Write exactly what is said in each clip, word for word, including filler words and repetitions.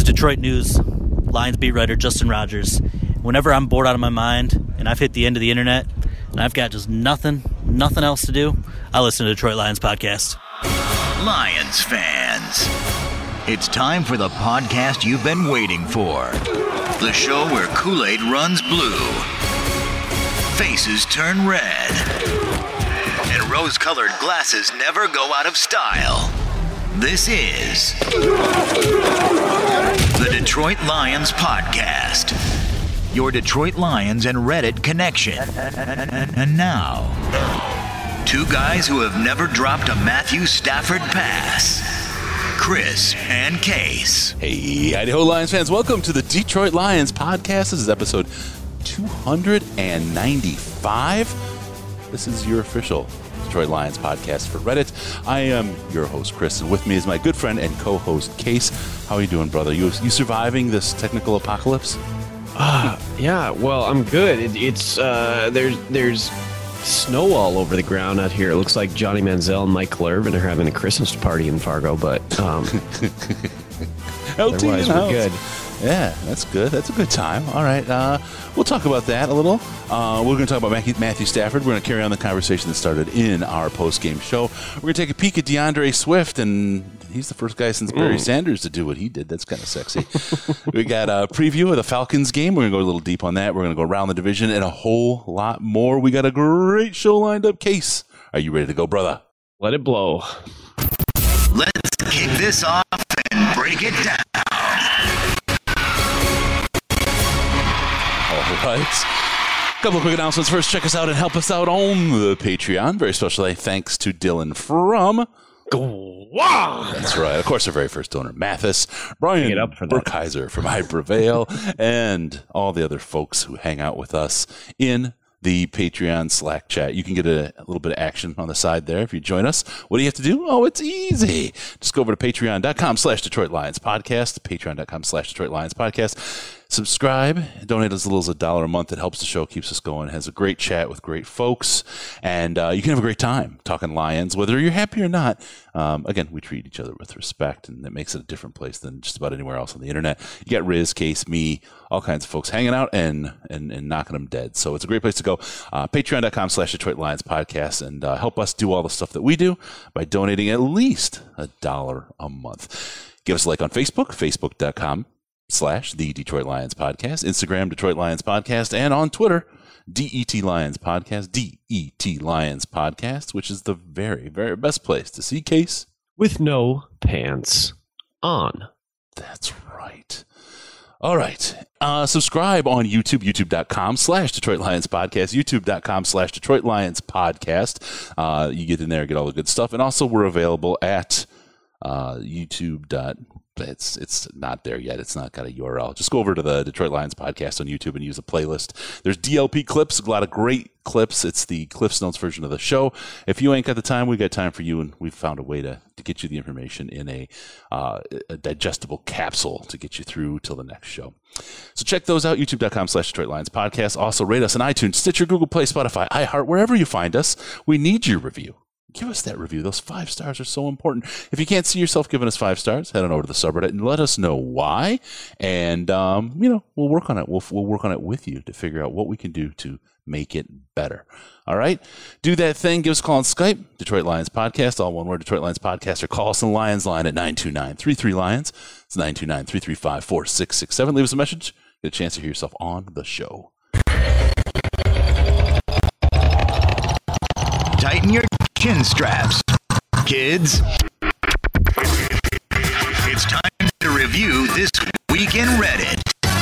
Detroit News Lions beat writer Justin Rogers. Whenever I'm bored out of my mind and I've hit the end of the internet and I've got just nothing, nothing else to do, I listen to Detroit Lions podcast. Lions fans, it's time for the podcast you've been waiting for. The show where Kool-Aid runs blue, faces turn red, and rose-colored glasses never go out of style. This is the Detroit Lions Podcast, your Detroit Lions and Reddit connection. And now, two guys who have never dropped a Matthew Stafford pass, Chris and Case. Hey, Idaho Lions fans, welcome to the Detroit Lions Podcast. This is episode two ninety-five. This is your official Detroit Lions podcast for Reddit. I am your host, Chris, and with me is my good friend and co-host, Case. How are you doing, brother? You you surviving this technical apocalypse? Uh, yeah, well, I'm good. It, it's, uh, there's, there's snow all over the ground out here. It looks like Johnny Manziel and Michael Irvin are having a Christmas party in Fargo, but, um, otherwise we're good. Yeah, that's good. That's a good time. All right. Uh, we'll talk about that a little. Uh, we're going to talk about Matthew, Matthew Stafford. We're going to carry on the conversation that started in our post-game show. We're going to take a peek at DeAndre Swift, and he's the first guy since Barry mm. Sanders to do what he did. That's kind of sexy. We got a preview of the Falcons game. We're going to go a little deep on that. We're going to go around the division and a whole lot more. We got a great show lined up. Case, are you ready to go, brother? Let it blow. Let's kick this off and break it down. All right. A couple of quick announcements. First, check us out and help us out on the Patreon. Very special thanks to Dylan from Wow. That's right. Of course, our very first donor, Mathis, Brian Burkheiser from I Prevail, and all the other folks who hang out with us in the Patreon Slack chat. You can get a, a little bit of action on the side there if you join us. What do you have to do? Oh, it's easy. Just go over to patreon.com slash Detroit Lions Podcast, patreon.com slash Detroit Lions Podcast. Subscribe, donate as little as a dollar a month. It helps the show, keeps us going. It has a great chat with great folks, and uh, you can have a great time talking Lions, whether you're happy or not. Um, again, we treat each other with respect, and that makes it a different place than just about anywhere else on the internet. You got Riz, Case, me, all kinds of folks hanging out and and, and knocking them dead. So it's a great place to go. Uh, patreon.com slash Detroit Lions Podcast, and uh, help us do all the stuff that we do by donating at least a dollar a month. Give us a like on Facebook, facebook.com slash the Detroit Lions Podcast, Instagram, Detroit Lions Podcast, and on Twitter, D E T Lions Podcast, D E T Lions Podcast, which is the very, very best place to see Case with no pants on. That's right. All right. Uh, subscribe on YouTube, youtube.com slash Detroit Lions Podcast, youtube.com slash Detroit Lions Podcast. Uh, you get in there, get all the good stuff. And also we're available at uh, YouTube. It's it's not there yet. It's not got a U R L. Just go over to the Detroit Lions Podcast on YouTube and use a playlist. There's D L P clips, a lot of great clips. It's the Cliffs Notes version of the show. If you ain't got the time, we got time for you, and we've found a way to, to get you the information in a, uh, a digestible capsule to get you through till the next show. So check those out, youtube.com slash Detroit Lions Podcast. Also rate us on iTunes, Stitcher, Google Play, Spotify, iHeart, wherever you find us. We need your review. Give us that review. Those five stars are so important. If you can't see yourself giving us five stars, head on over to the subreddit and let us know why. And, um, you know, we'll work on it. We'll, we'll work on it with you to figure out what we can do to make it better. All right? Do that thing. Give us a call on Skype, Detroit Lions Podcast, all one word, Detroit Lions Podcast, or call us on the Lions line at nine two nine, three three, Lions. It's nine two nine, three three five, four six six seven. Leave us a message. Get a chance to hear yourself on the show. Tighten your chin straps, kids. It's time to review this week in Reddit.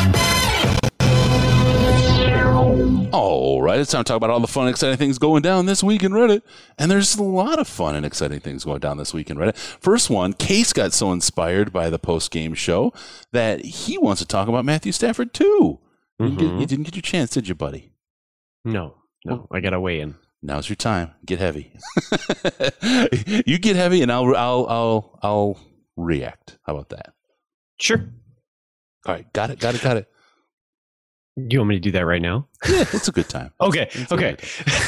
All right, it's time to talk about all the fun, exciting things going down this week in Reddit. And there's a lot of fun and exciting things going down this week in Reddit. First one, Case got so inspired by the post-game show that he wants to talk about Matthew Stafford too. Mm-hmm. You, didn't get, you didn't get your chance, did you, buddy? No, no, I got to weigh in. Now's your time. Get heavy. You get heavy, and I'll I'll I'll I'll react. How about that? Sure. All right, got it, got it, got it. Do you want me to do that right now? Yeah, it's a good time. Okay, it's okay.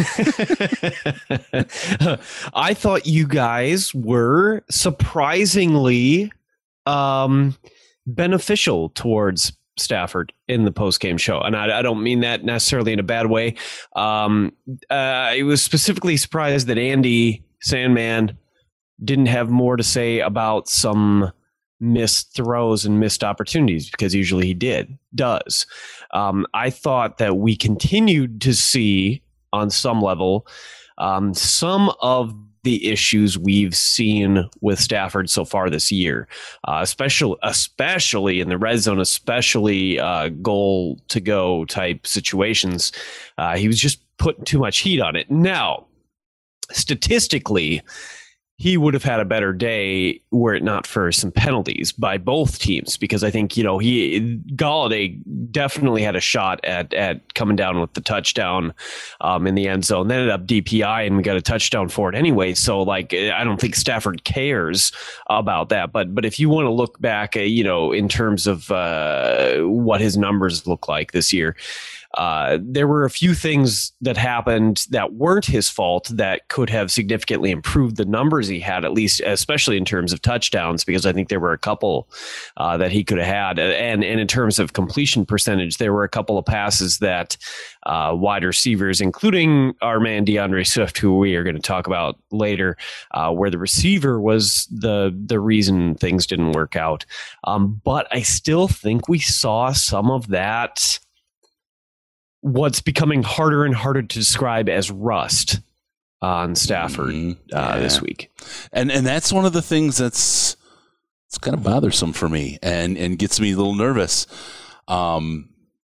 I thought you guys were surprisingly um, beneficial towards Stafford in the post-game show. And I, I don't mean that necessarily in a bad way. Um, uh, I was specifically surprised that Andy Sandman didn't have more to say about some missed throws and missed opportunities, because usually he did, does. Um, I thought that we continued to see on some level um, some of the issues we've seen with Stafford so far this year, uh, especially especially in the red zone, especially uh, goal to go type situations. Uh, he was just putting too much heat on it. Now, statistically, he would have had a better day were it not for some penalties by both teams, because I think, you know, he Golladay definitely had a shot at at coming down with the touchdown um, in the end zone. They ended up D P I and we got a touchdown for it anyway. So, like, I don't think Stafford cares about that. But but if you want to look back, uh, you know, in terms of uh, what his numbers look like this year, Uh, there were a few things that happened that weren't his fault that could have significantly improved the numbers he had, at least, especially in terms of touchdowns, because I think there were a couple uh, that he could have had. And, and in terms of completion percentage, there were a couple of passes that uh, wide receivers, including our man DeAndre Swift, who we are going to talk about later, uh, where the receiver was the, the reason things didn't work out. Um, but I still think we saw some of that, what's becoming harder and harder to describe as rust on Stafford mm, yeah. uh, this week. And and that's one of the things that's it's kind of bothersome for me and, and gets me a little nervous. Um,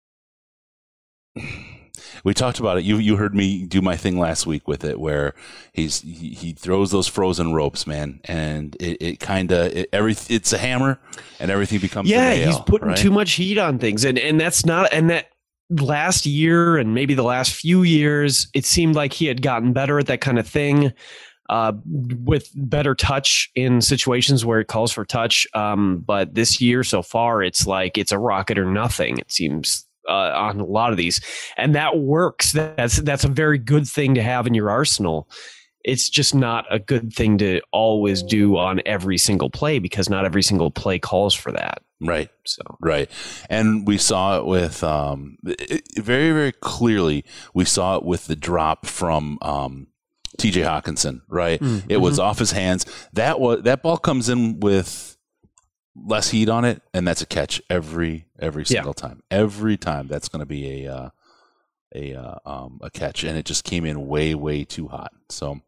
we talked about it. You you heard me do my thing last week with it, where he's he, he throws those frozen ropes, man, and it, it kind of it, every it's a hammer, and everything becomes yeah. a nail, he's putting right? too much heat on things, and and that's not and that. Last year and maybe the last few years, it seemed like he had gotten better at that kind of thing, uh, with better touch in situations where it calls for touch. Um, but this year so far, it's like it's a rocket or nothing, it seems, uh, on a lot of these. And that works. That's that's a very good thing to have in your arsenal. It's just not a good thing to always do on every single play, because not every single play calls for that. Right. So right. And we saw it with um, it, very, very clearly. We saw it with the drop from um, T J Hawkinson. Right. Mm-hmm. It was off his hands. That was that ball comes in with less heat on it, and that's a catch every every single yeah. time. Every time that's going to be a uh, a uh, um, a catch, and it just came in way, way too hot. So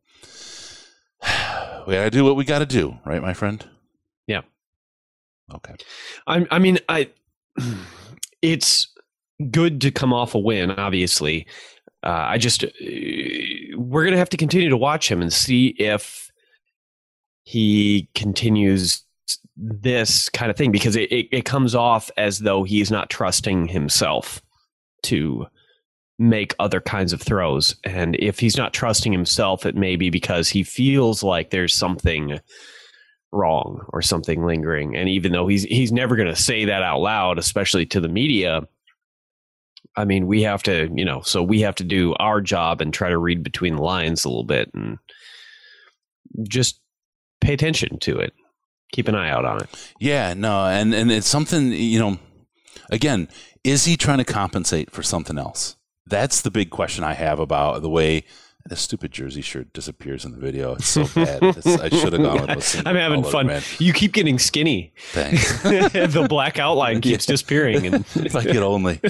we got to do what we got to do, right, my friend? Yeah. Okay. I, I mean, I. It's good to come off a win, obviously. Uh, I just, uh, we're going to have to continue to watch him and see if he continues this kind of thing, because it, it, it comes off as though he's not trusting himself to make other kinds of throws. And if he's not trusting himself, it may be because he feels like there's something wrong or something lingering. And even though he's he's never going to say that out loud, especially to the media, I mean, we have to, you know, so we have to do our job and try to read between the lines a little bit and just pay attention to it. Keep an eye out on it. Yeah, no, and, and it's something, you know, again, is he trying to compensate for something else? That's the big question I have about the way the stupid jersey shirt disappears in the video. It's so bad. It's, I should have gone with a I'm having color, fun. Man. You keep getting skinny. Thanks. The black outline keeps yeah. disappearing. And if I could only.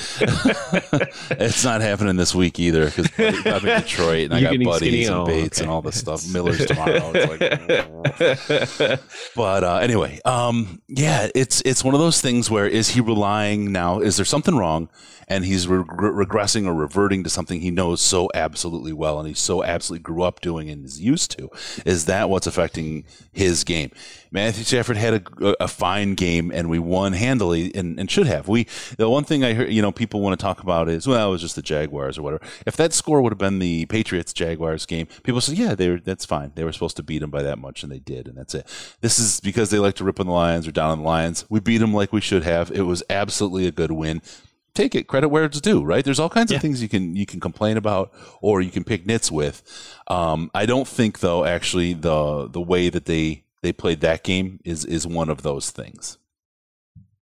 It's not happening this week either, because I'm in Detroit and you I got buddies and oh, Bates okay. and all this stuff. Miller's tomorrow. It's like, but uh, anyway, um, yeah, it's it's one of those things where, is he relying now? Is there something wrong? And he's re- re- regressing or reverting to something he knows so absolutely well, and he so absolutely grew up doing and is used to. Is that what's affecting his game? Matthew Stafford had a, a fine game, and we won handily, and, and should have. We the one thing I heard, you know, people want to talk about is, well, it was just the Jaguars or whatever. If that score would have been the Patriots Jaguars game, people say, yeah, they were, that's fine. They were supposed to beat them by that much, and they did, and that's it. This is because they like to rip on the Lions or down on the Lions. We beat them like we should have. It was absolutely a good win. Take it, credit where it's due, right? There's all kinds yeah. of things you can you can complain about or you can pick nits with. Um, I don't think, though, actually the the way that they, they played that game is is one of those things.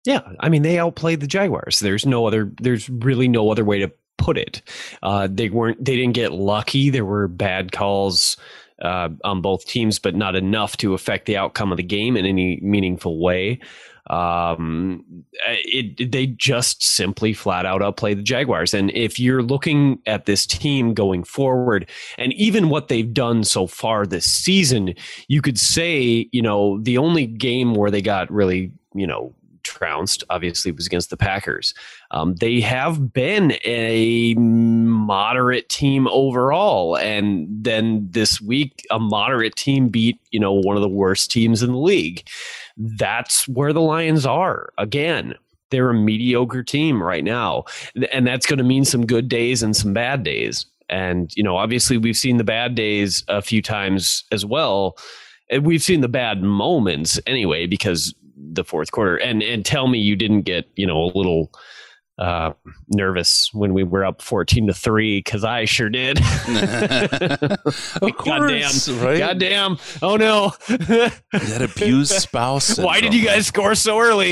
Yeah, I mean, they outplayed the Jaguars. There's no other. There's really no other way to put it. Uh, they weren't. They didn't get lucky. There were bad calls uh, on both teams, but not enough to affect the outcome of the game in any meaningful way. Um, it, they just simply flat out outplayed the Jaguars. And if you're looking at this team going forward, and even what they've done so far this season, you could say, you know, the only game where they got really, you know, trounced, obviously, was against the Packers. Um, they have been a moderate team overall. And then this week, a moderate team beat, you know, one of the worst teams in the league. That's where the Lions are. Again, they're a mediocre team right now. And that's going to mean some good days and some bad days. And, you know, obviously we've seen the bad days a few times as well. And we've seen the bad moments anyway, because the fourth quarter. And and tell me you didn't get, you know, a little uh, nervous when we were up fourteen to three, because I sure did. Of course, Goddamn, right? Goddamn. Oh no. That abused spouse. Why did you guys score so early?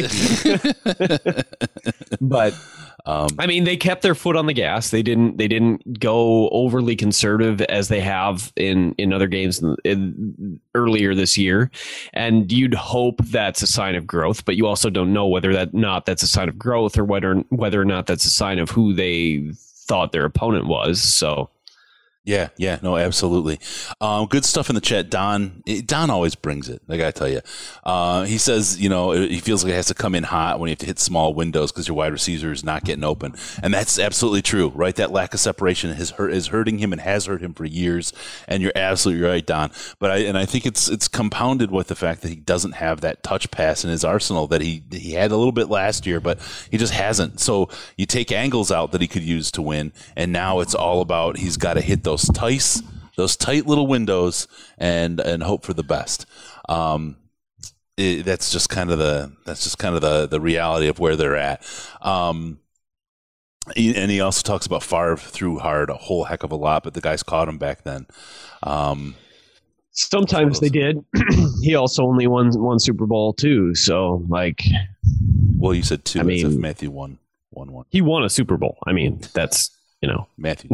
But Um, I mean, they kept their foot on the gas. They didn't. They didn't go overly conservative as they have in, in other games in, in, earlier this year. And you'd hope that's a sign of growth, but you also don't know whether that not that's a sign of growth or whether whether or not that's a sign of who they thought their opponent was. So. Yeah, yeah, no, absolutely. Um, good stuff in the chat. Don, Don always brings it. I gotta tell you. Uh, he says, you know, he feels like it has to come in hot when you have to hit small windows because your wide receiver is not getting open, and that's absolutely true, right? That lack of separation has hurt, is hurting him and has hurt him for years. And you're absolutely right, Don. But I and I think it's it's compounded with the fact that he doesn't have that touch pass in his arsenal that he he had a little bit last year, but he just hasn't. So you take angles out that he could use to win, and now it's all about he's got to hit those. Those tight, those tight little windows, and and hope for the best. Um, it, that's just kind of the that's just kind of the the reality of where they're at. Um, he, and he also talks about Favre threw hard a whole heck of a lot, but the guys caught him back then. Um, Sometimes they did. He also only won one Super Bowl too. So like, well, you said two. I mean, as if Matthew won one one. He won a Super Bowl. I mean, that's. You know, Matthew,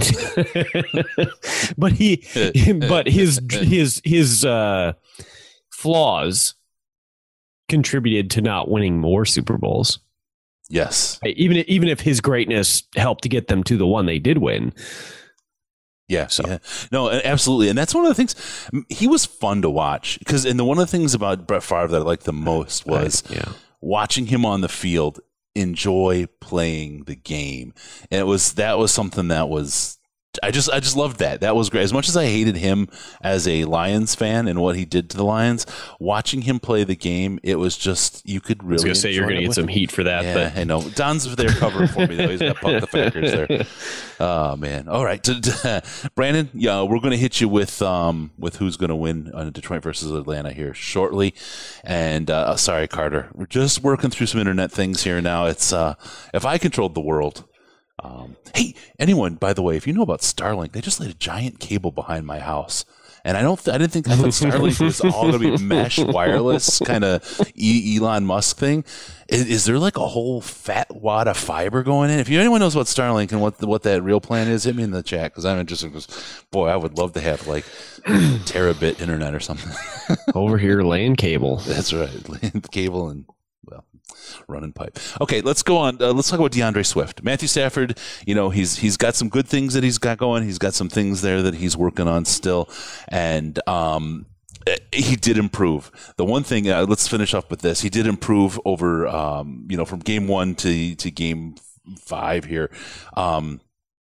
but he, but his his his uh, flaws contributed to not winning more Super Bowls. Yes, even even if his greatness helped to get them to the one they did win. Yeah, so. yeah, no, absolutely, and that's one of the things. He was fun to watch because, and the one of the things about Brett Favre that I liked the most was right, yeah. watching him on the field. Enjoy playing the game, and it was that was something that was I just I just loved that. That was great. As much as I hated him as a Lions fan and what he did to the Lions, watching him play the game, it was just you could really. I was going to say you're going to get some him. heat for that, yeah, but I know Don's there covering for me though. He's got Punk the Packers there. Oh man! All right, Brandon. Yeah, we're going to hit you with um with who's going to win on Detroit versus Atlanta here shortly. And uh, sorry, Carter, we're just working through some internet things here now. It's uh if I controlled the world. Um, hey, anyone, by the way, if you know about Starlink, they just laid a giant cable behind my house. And I don't, th- I didn't think, I thought Starlink was all going to be mesh wireless kind of e- Elon Musk thing. Is, is there like a whole fat wad of fiber going in? If you, anyone knows about Starlink and what the, what that real plan is, hit me in the chat because I'm interested. Cause, boy, I would love to have like terabit internet or something. Over here laying cable. That's right. Laying cable and, well, running pipe. Okay, let's go on. Uh, let's talk about DeAndre Swift. Matthew Stafford, you know, he's he's got some good things that he's got going. He's got some things there that he's working on still. And um, he did improve. The one thing, uh, let's finish up with this. He did improve over, um, you know, from game one to, to game five here. Um,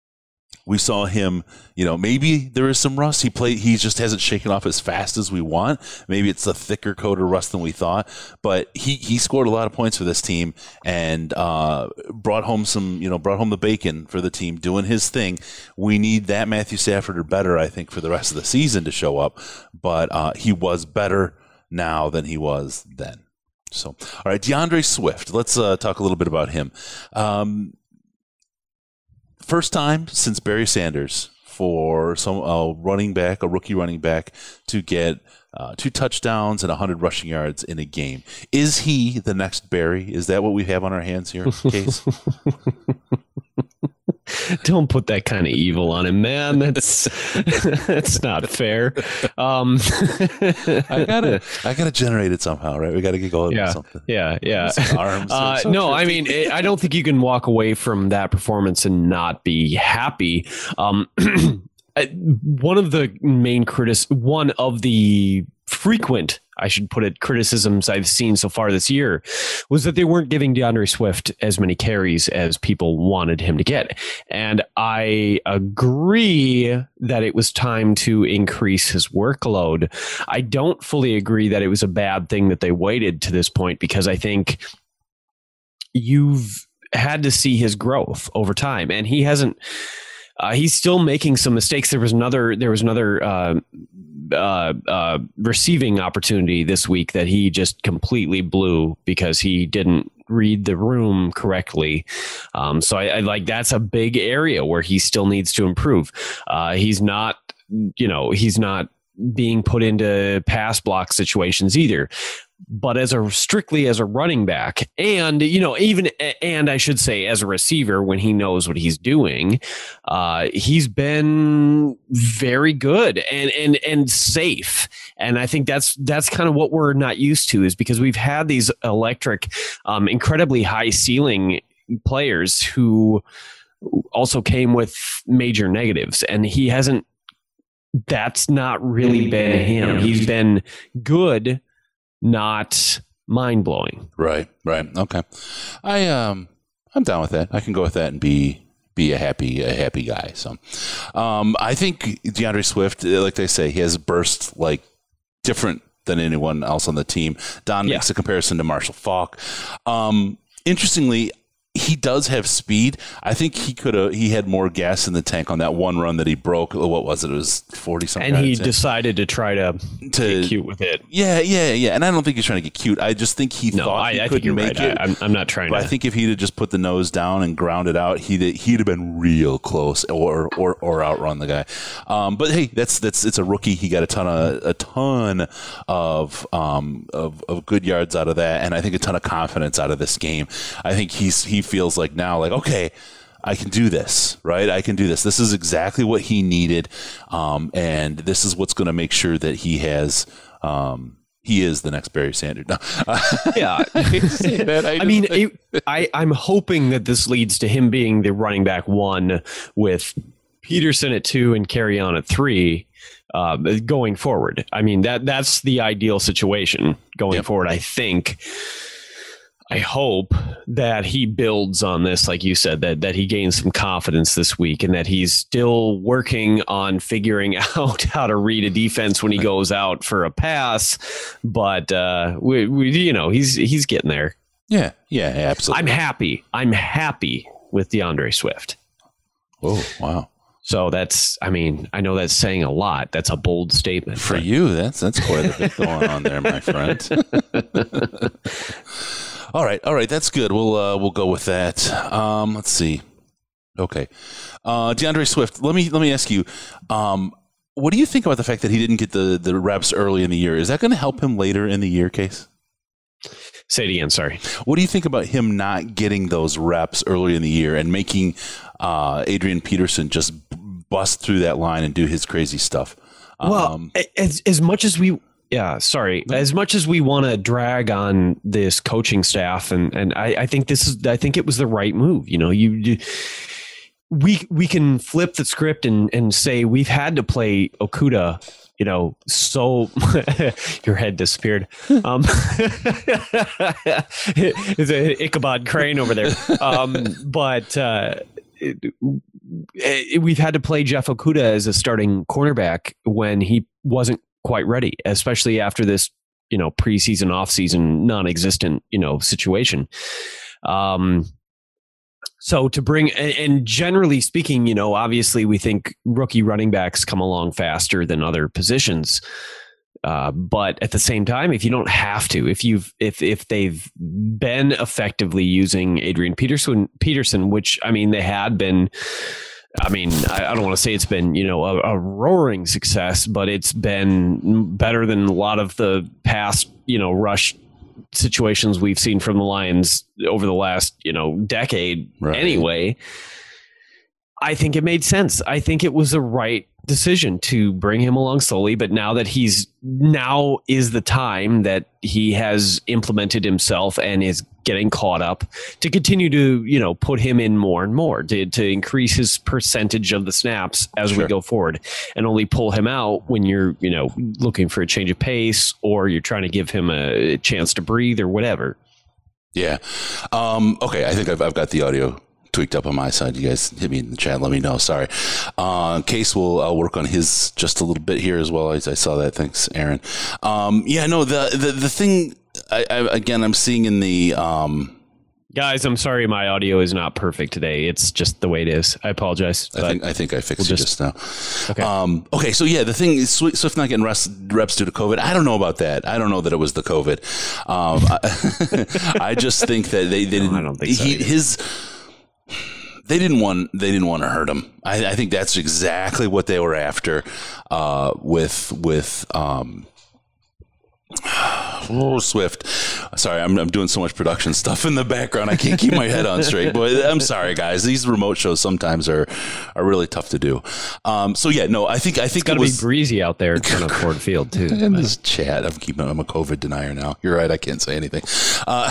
we saw him, you know, maybe there is some rust. He played, he just hasn't shaken off as fast as we want. Maybe it's a thicker coat of rust than we thought, but he, he scored a lot of points for this team and uh, brought home some, you know, brought home the bacon for the team doing his thing. We need that Matthew Stafford or better, I think, for the rest of the season to show up, but uh, he was better now than he was then. So, all right, DeAndre Swift, let's uh, talk a little bit about him. Um, First time since Barry Sanders for some uh, running back, a rookie running back, to get uh, two touchdowns and one hundred rushing yards in a game. Is he the next Barry? Is that what we have on our hands here, Case? Don't put that kind of evil on him, man. That's that's not fair. Um, I gotta, I gotta generate it somehow, right? We gotta get going yeah, with something. Yeah, yeah. Arms. Uh, no, I mean, I don't think you can walk away from that performance and not be happy. Um, one of the main critic, one of the frequent, I should put it, criticisms I've seen so far this year was that they weren't giving DeAndre Swift as many carries as people wanted him to get. And I agree that it was time to increase his workload. I don't fully agree that it was a bad thing that they waited to this point, because I think you've had to see his growth over time, and he hasn't. Uh, he's still making some mistakes. There was another. There was another uh, uh, uh, receiving opportunity this week that he just completely blew because he didn't read the room correctly. Um, so I, I like that's a big area where he still needs to improve. Uh, he's not, you know, he's not being put into pass block situations either. But as a strictly as a running back, and you know, even and I should say as a receiver, when he knows what he's doing, uh, he's been very good and and and safe. And I think that's that's kind of what we're not used to, is because we've had these electric, um, incredibly high ceiling players who also came with major negatives, and he hasn't. That's not really been him. He's been good, not mind blowing. Right, right. Okay. I um I'm down with that. I can go with that and be be a happy a happy guy. So um I think DeAndre Swift, like they say, he has burst like different than anyone else on the team. Don yeah. makes a comparison to Marshall Faulk. Um interestingly, he does have speed. I think he could have. He had more gas in the tank on that one run that he broke. What was it? It was forty something. And he decided to try to, to get cute with it. Yeah, yeah, yeah. And I don't think he's trying to get cute. I just think he no, thought I, he I couldn't make right. it. I, I'm, I'm not trying. But to. I think if he'd have just put the nose down and ground it out, he'd he'd have been real close, or or or outrun the guy. Um, but hey, that's that's it's a rookie. He got a ton of a ton of um of, of good yards out of that, and I think a ton of confidence out of this game. I think he's he feels like now. Like, okay, I can do this, right? I can do this. This is exactly what he needed. Um, and this is what's going to make sure that he has, um, he is the next Barry Sanders. No. Yeah. I, I mean, it, I, I'm hoping that this leads to him being the running back one with Peterson at two and Kerryon at three. Uh, going forward. I mean, that that's the ideal situation going yep. forward, I think. I hope that he builds on this, like you said, that that he gains some confidence this week, and that he's still working on figuring out how to read a defense when he goes out for a pass. But uh, we, we, you know, he's he's getting there. Yeah, yeah, absolutely. I'm happy. I'm happy with DeAndre Swift. Oh, wow. So that's, I mean, I know that's saying a lot. That's a bold statement. For but. you, that's that's quite a bit going on there, my friend. All right, all right, that's good. We'll uh, we'll go with that. Um, let's see. Okay, uh, DeAndre Swift. Let me let me ask you. Um, what do you think about the fact that he didn't get the, the reps early in the year? Is that going to help him later in the year, Case? Say it again. Sorry. What do you think about him not getting those reps early in the year and making uh, Adrian Peterson just bust through that line and do his crazy stuff? Well, um, as as much as we. Yeah, sorry. As much as we want to drag on this coaching staff, and, and I, I think this is, I think it was the right move. You know, you, you we we can flip the script and and say we've had to play Okudah. You know, so your head disappeared. Um, it's a Ichabod Crane over there. Um, but uh, it, it, we've had to play Jeff Okudah as a starting cornerback when he wasn't quite ready, especially after this, you know, preseason, offseason, non-existent, you know, situation. Um, so to bring, and generally speaking, you know, obviously we think rookie running backs come along faster than other positions. Uh, but at the same time, if you don't have to, if you've, if, if they've been effectively using Adrian Peterson, Peterson, which I mean, they had been I mean, I, I don't want to say it's been, you know, a, a roaring success, but it's been better than a lot of the past, you know, rush situations we've seen from the Lions over the last, you know, decade. Right. Anyway, I think it made sense. I think it was the right decision to bring him along slowly. But now that he's now is the time that he has implemented himself and is getting caught up, to continue to, you know, put him in more and more to, to increase his percentage of the snaps as sure. we go forward, and only pull him out when you're, you know, looking for a change of pace or you're trying to give him a chance to breathe or whatever. Yeah. Um, okay. I think I've, I've got the audio tweaked up on my side. You guys hit me in the chat. Let me know. Sorry. Uh, Case will I'll work on his just a little bit here as well. As I saw that. Thanks, Aaron. Um, yeah, no, the, the, the thing I, I, again, I'm seeing in the, um, guys, I'm sorry. My audio is not perfect today. It's just the way it is. I apologize. I think, I think I fixed we'll it just, just now. Okay. Um, okay. So yeah, the thing is Swift not getting reps, reps due to COVID. I don't know about that. I don't know that it was the COVID. Um, I, I just think that they, they didn't, no, I don't think so he, his, They didn't want. They didn't want to hurt him. I, I think that's exactly what they were after. Uh, with with um, oh, Swift. Sorry, I'm I'm doing so much production stuff in the background. I can't keep my head on straight. But I'm sorry, guys. These remote shows sometimes are are really tough to do. Um, so yeah, no, I think I think it's got to it was be breezy out there in front of Ford Field too. In this chat, I'm keeping. I'm a COVID denier now. You're right. I can't say anything. Uh,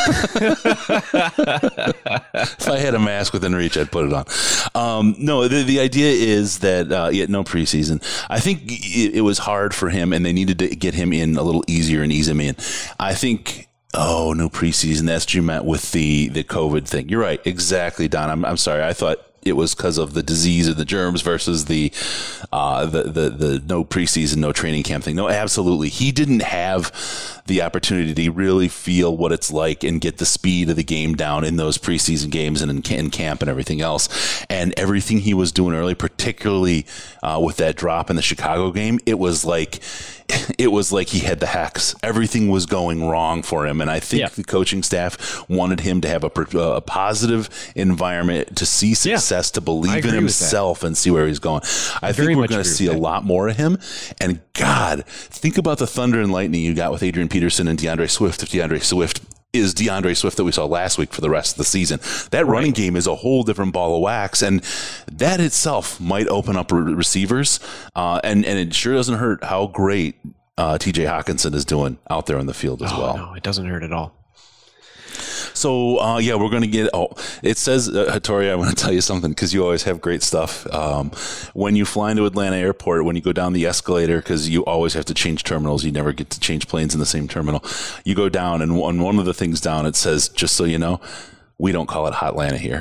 if I had a mask within reach, I'd put it on. Um, no, the the idea is that uh, yeah, no preseason. I think it, it was hard for him, and they needed to get him in a little easier and ease him in. I think. Oh, no preseason. That's what you meant with the, the COVID thing. You're right. Exactly, Don. I'm I'm sorry. I thought it was because of the disease or the germs versus the, uh, the, the, the no preseason, no training camp thing. No, absolutely. He didn't have the opportunity to really feel what it's like and get the speed of the game down in those preseason games and in, in camp and everything else. And everything he was doing early, particularly uh, with that drop in the Chicago game, it was like, it was like he had the hex. Everything was going wrong for him. And I think yeah. the coaching staff wanted him to have a, a positive environment, to see success, yeah. to believe in himself and see where he's going. I, I think we're going to see a lot more of him. And God, think about the thunder and lightning you got with Adrian Peterson and DeAndre Swift. If DeAndre Swift is DeAndre Swift that we saw last week for the rest of the season, that right. running game is a whole different ball of wax, and that itself might open up re- receivers. Uh, and and it sure doesn't hurt how great uh, T J Hockenson is doing out there in the field as oh, well. No, it doesn't hurt at all. So, uh, yeah, we're going to get, oh, it says, uh, Hattori, I want to tell you something, because you always have great stuff. Um, when you fly into Atlanta Airport, when you go down the escalator, because you always have to change terminals, you never get to change planes in the same terminal. You go down, and on one of the things down, it says, just so you know, we don't call it Hotlanta here.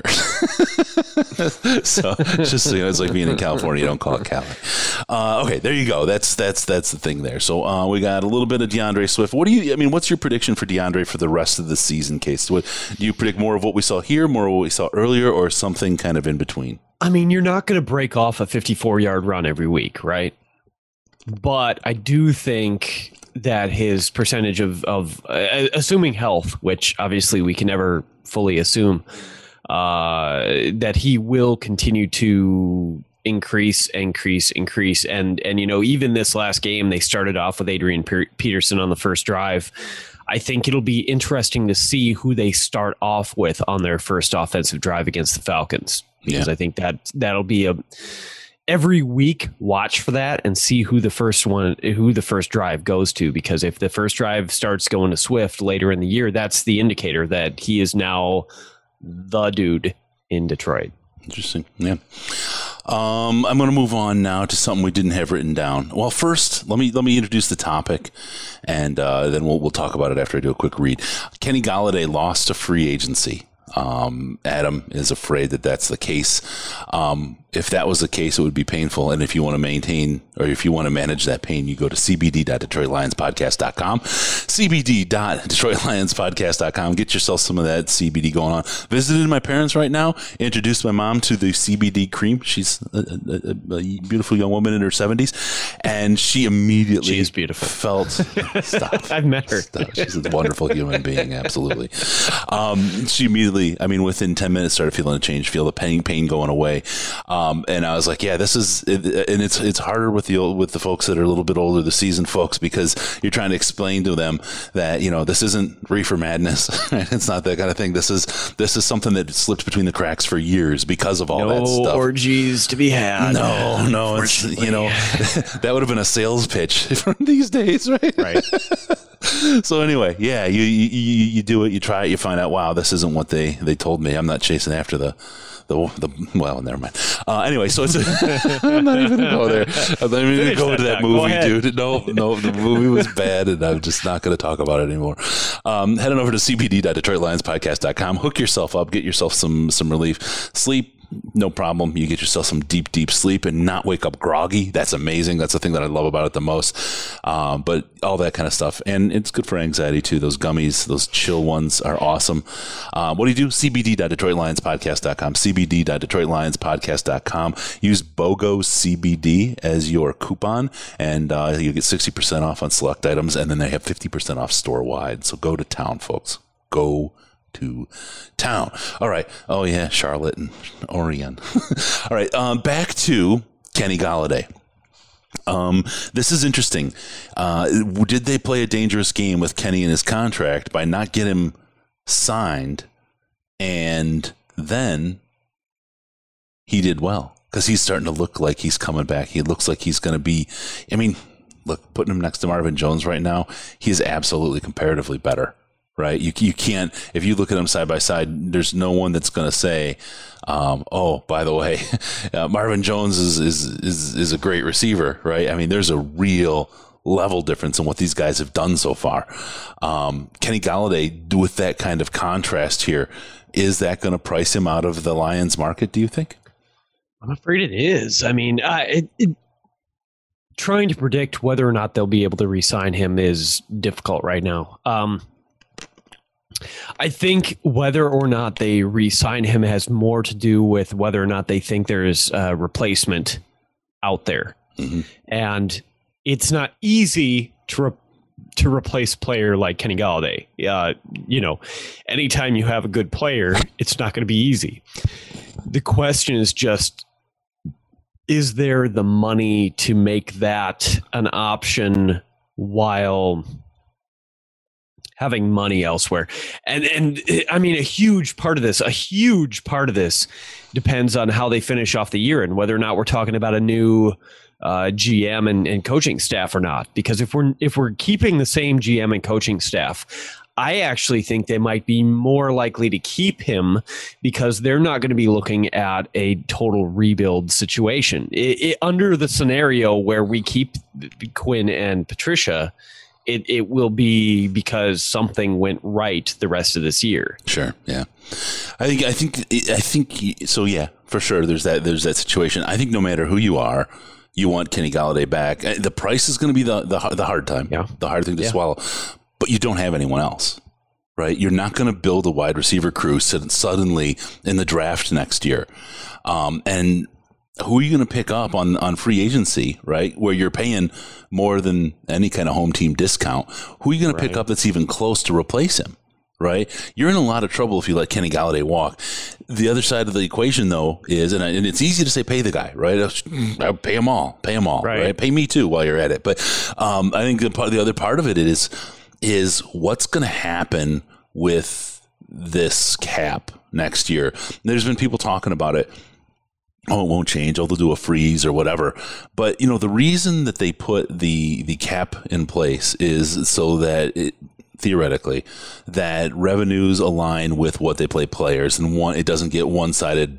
So just so you know, it's like being in California, you don't call it Cali. Uh, okay, there you go. That's that's that's the thing there. So uh, we got a little bit of DeAndre Swift. What do you? I mean, what's your prediction for DeAndre for the rest of the season? Case, what do you predict? More of what we saw here, more of what we saw earlier, or something kind of in between? I mean, you're not going to break off a fifty-four yard run every week, right? But I do think that his percentage of of uh, assuming health, which obviously we can never fully assume, uh, that he will continue to increase, increase, increase. And, and, you know, even this last game, they started off with Adrian Pe- Peterson on the first drive. I think it'll be interesting to see who they start off with on their first offensive drive against the Falcons, because yeah. I think that that'll be a every week watch for that and see who the first one, who the first drive goes to, because if the first drive starts going to Swift later in the year, that's the indicator that he is now the dude in Detroit. Interesting. Yeah. Um, I'm going to move on now to something we didn't have written down. Well, first, let me let me introduce the topic, and uh, then we'll we'll talk about it after I do a quick read. Kenny Golladay lost to free agency. Um, Adam is afraid that that's the case. Um, if that was the case, it would be painful. And if you want to maintain, or if you want to manage that pain, you go to c b d dot detroit lions podcast dot com, c b d dot detroit lions podcast dot com. Get yourself some of that C B D going on. Visited my parents right now, introduced my mom to the C B D cream. She's a, a, a beautiful young woman in her seventies, and she immediately she is beautiful. felt, stop. I've met her. Stop. She's a wonderful human being. Absolutely. Um, she immediately immediately, I mean, within ten minutes, started feeling a change, feel the pain, pain going away. Um, and I was like, yeah, this is, and it's, it's harder with the, with the folks that are a little bit older, the seasoned folks, because you're trying to explain to them that, you know, this isn't reefer madness. It's not that kind of thing. This is, this is something that slipped between the cracks for years because of all no that stuff. Orgies to be had. No, no, it's, you know, that would have been a sales pitch from these days, right? Right. So anyway, yeah, you, you you do it, you try it, you find out, wow, this isn't what they, they told me. I'm not chasing after the, the, the well, never mind. Uh, anyway, so it's, a, I'm not even going to go there. I'm not even going to go into that, that movie, dude. No, no, the movie was bad, and I'm just not going to talk about it anymore. Um, head on over to c b d dot detroit lions podcast dot com. Hook yourself up, get yourself some, some relief. Sleep. No problem. You get yourself some deep, deep sleep and not wake up groggy. That's amazing. That's the thing that I love about it the most. Um, but all that kind of stuff. And it's good for anxiety too. Those gummies, those chill ones are awesome. Um, what do you do? c b d dot detroit lions podcast dot com. c b d dot detroit lions podcast dot com. Use BOGO C B D as your coupon and uh, you get sixty percent off on select items. And then they have fifty percent off store wide. So go to town, folks. Go to town. All right. Oh yeah, Charlotte and Orion. All right. Um, back to Kenny Golladay. Um, this is interesting. Uh, did they play a dangerous game with Kenny in his contract by not get him signed, and then he did well because he's starting to look like he's coming back. He looks like he's going to be. I mean, look, putting him next to Marvin Jones right now, he is absolutely comparatively better. Right. You you can't, if you look at them side by side, there's no one that's going to say, um, oh, by the way, uh, Marvin Jones is, is, is, is a great receiver. Right. I mean, there's a real level difference in what these guys have done so far. Um, Kenny Golladay, with that kind of contrast here, is that going to price him out of the Lions market, do you think? I'm afraid it is. I mean, uh, it, it, trying to predict whether or not they'll be able to re-sign him is difficult right now. Um, I think whether or not they re-sign him has more to do with whether or not they think there's a replacement out there. Mm-hmm. And it's not easy to re- to replace a player like Kenny Golladay. Uh, you know, anytime you have a good player, it's not going to be easy. The question is just, is there the money to make that an option while having money elsewhere? And, and I mean, a huge part of this, a huge part of this depends on how they finish off the year and whether or not we're talking about a new uh, G M and, and coaching staff or not. Because if we're, if we're keeping the same G M and coaching staff, I actually think they might be more likely to keep him because they're not going to be looking at a total rebuild situation. It, it, under the scenario where we keep Quinn and Patricia, It it will be because something went right the rest of this year. Sure, yeah. I think I think I think so. Yeah, for sure. There's that there's that situation. I think no matter who you are, you want Kenny Golladay back. The price is going to be the the the hard time, yeah. the hard thing to yeah. swallow. But you don't have anyone else, right? You're not going to build a wide receiver crew suddenly in the draft next year, um, and. Who are you going to pick up on, on free agency, right? Where you're paying more than any kind of home team discount. Who are you going right. to pick up that's even close to replace him, right? You're in a lot of trouble if you let Kenny Golladay walk. The other side of the equation, though, is, and, and it's easy to say pay the guy, right? I'll pay them all, pay them all, right? right? Pay me too while you're at it. But um, I think the, part, the other part of it is, is what's going to happen with this cap next year. There's been people talking about it. Oh, it won't change. Oh, they'll do a freeze or whatever. But, you know, the reason that they put the the cap in place is so that, it, theoretically, that revenues align with what they play players and one it doesn't get one-sided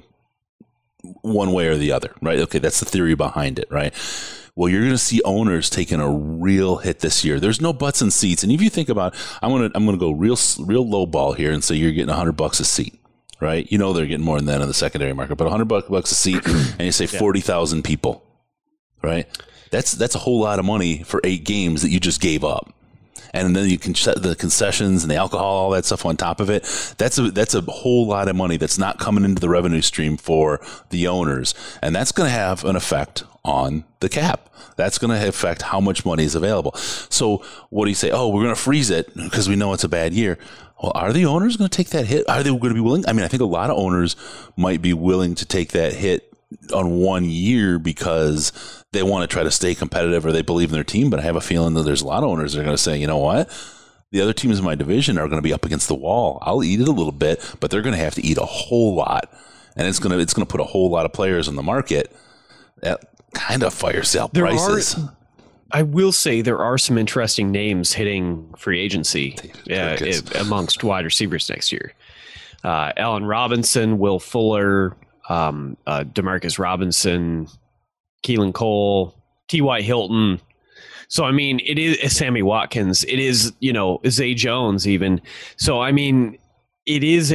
one way or the other, right? Okay, that's the theory behind it, right? Well, you're going to see owners taking a real hit this year. There's no butts in seats. And if you think about, I'm going to I'm going to go real real low ball here and say you're getting one hundred bucks a seat. Right, you know they're getting more than that in the secondary market, but one hundred bucks a seat, and you say yeah. forty thousand people, right? That's that's a whole lot of money for eight games that you just gave up. and then you can set the concessions and the alcohol, all that stuff on top of it. That's a that's a whole lot of money that's not coming into the revenue stream for the owners, and that's going to have an effect on the cap. That's going to affect how much money is available. So what do you say? Oh, we're going to freeze it because we know it's a bad year. Well, are the owners going to take that hit? Are they going to be willing? I mean, I think a lot of owners might be willing to take that hit on one year because they want to try to stay competitive or they believe in their team. But I have a feeling that there's a lot of owners that are going to say, you know what? The other teams in my division are going to be up against the wall. I'll eat it a little bit, but they're going to have to eat a whole lot. And it's going to, it's going to put a whole lot of players in the market at kind of fire sale there prices. Are, I will say there are some interesting names hitting free agency uh, it, amongst wide receivers next year. Uh, Allen Robinson, Will Fuller, um, uh, Demarcus Robinson, Keelan Cole, T Y. Hilton. So, I mean, it is Sammy Watkins. It is, you know, Zay Jones even. So, I mean, it is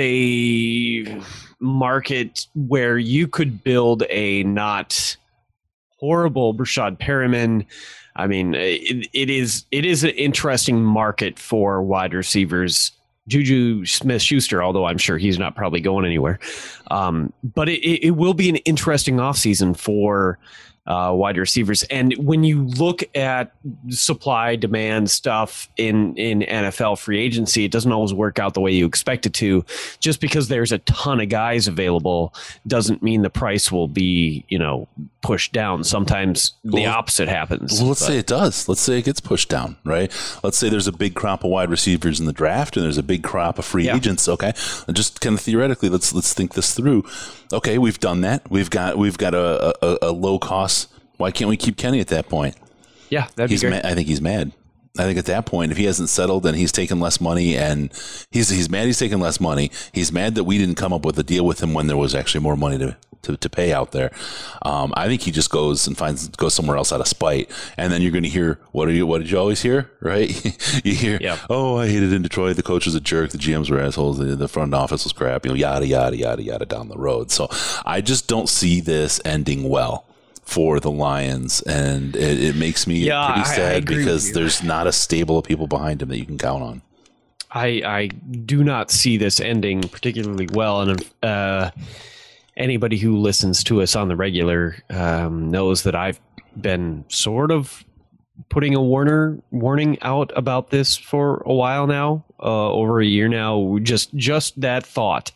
a market where you could build a not horrible Brashad Perriman. I mean, it, it is it is an interesting market for wide receivers. Juju Smith-Schuster, although I'm sure he's not probably going anywhere. Um, but it, it will be an interesting offseason for uh, wide receivers. And when you look at supply, demand stuff in, in N F L free agency, it doesn't always work out the way you expect it to. Just because there's a ton of guys available doesn't mean the price will be, you know, pushed down. Sometimes the well, opposite happens. Well, let's but. say it does. Let's say it gets pushed down, right? Let's say there's a big crop of wide receivers in the draft and there's a big crop of free yeah. agents. Okay. And just kind of theoretically, let's, let's think this through. Okay. We've done that. We've got, we've got a, a, a low cost. Why can't we keep Kenny at that point? Yeah. That'd he's be great. Ma- I think he's mad. I think at that point, if he hasn't settled and he's taking less money and he's, he's mad, he's taking less money. He's mad that we didn't come up with a deal with him when there was actually more money to, to, to pay out there. Um, I think he just goes and finds, goes somewhere else out of spite. And then you're going to hear, what are you, what did you always hear? Right. You hear, yeah. oh, I hated in Detroit. The coach was a jerk. The G Ms were assholes. The, the front office was crap, you know, yada, yada, yada, yada down the road. So I just don't see this ending well for the Lions, and it, it makes me yeah, pretty sad I, I because there's not a stable of people behind him that you can count on. I, I do not see this ending particularly well, and uh, anybody who listens to us on the regular um, knows that I've been sort of putting a warner warning out about this for a while now, uh, over a year now. Just just that thought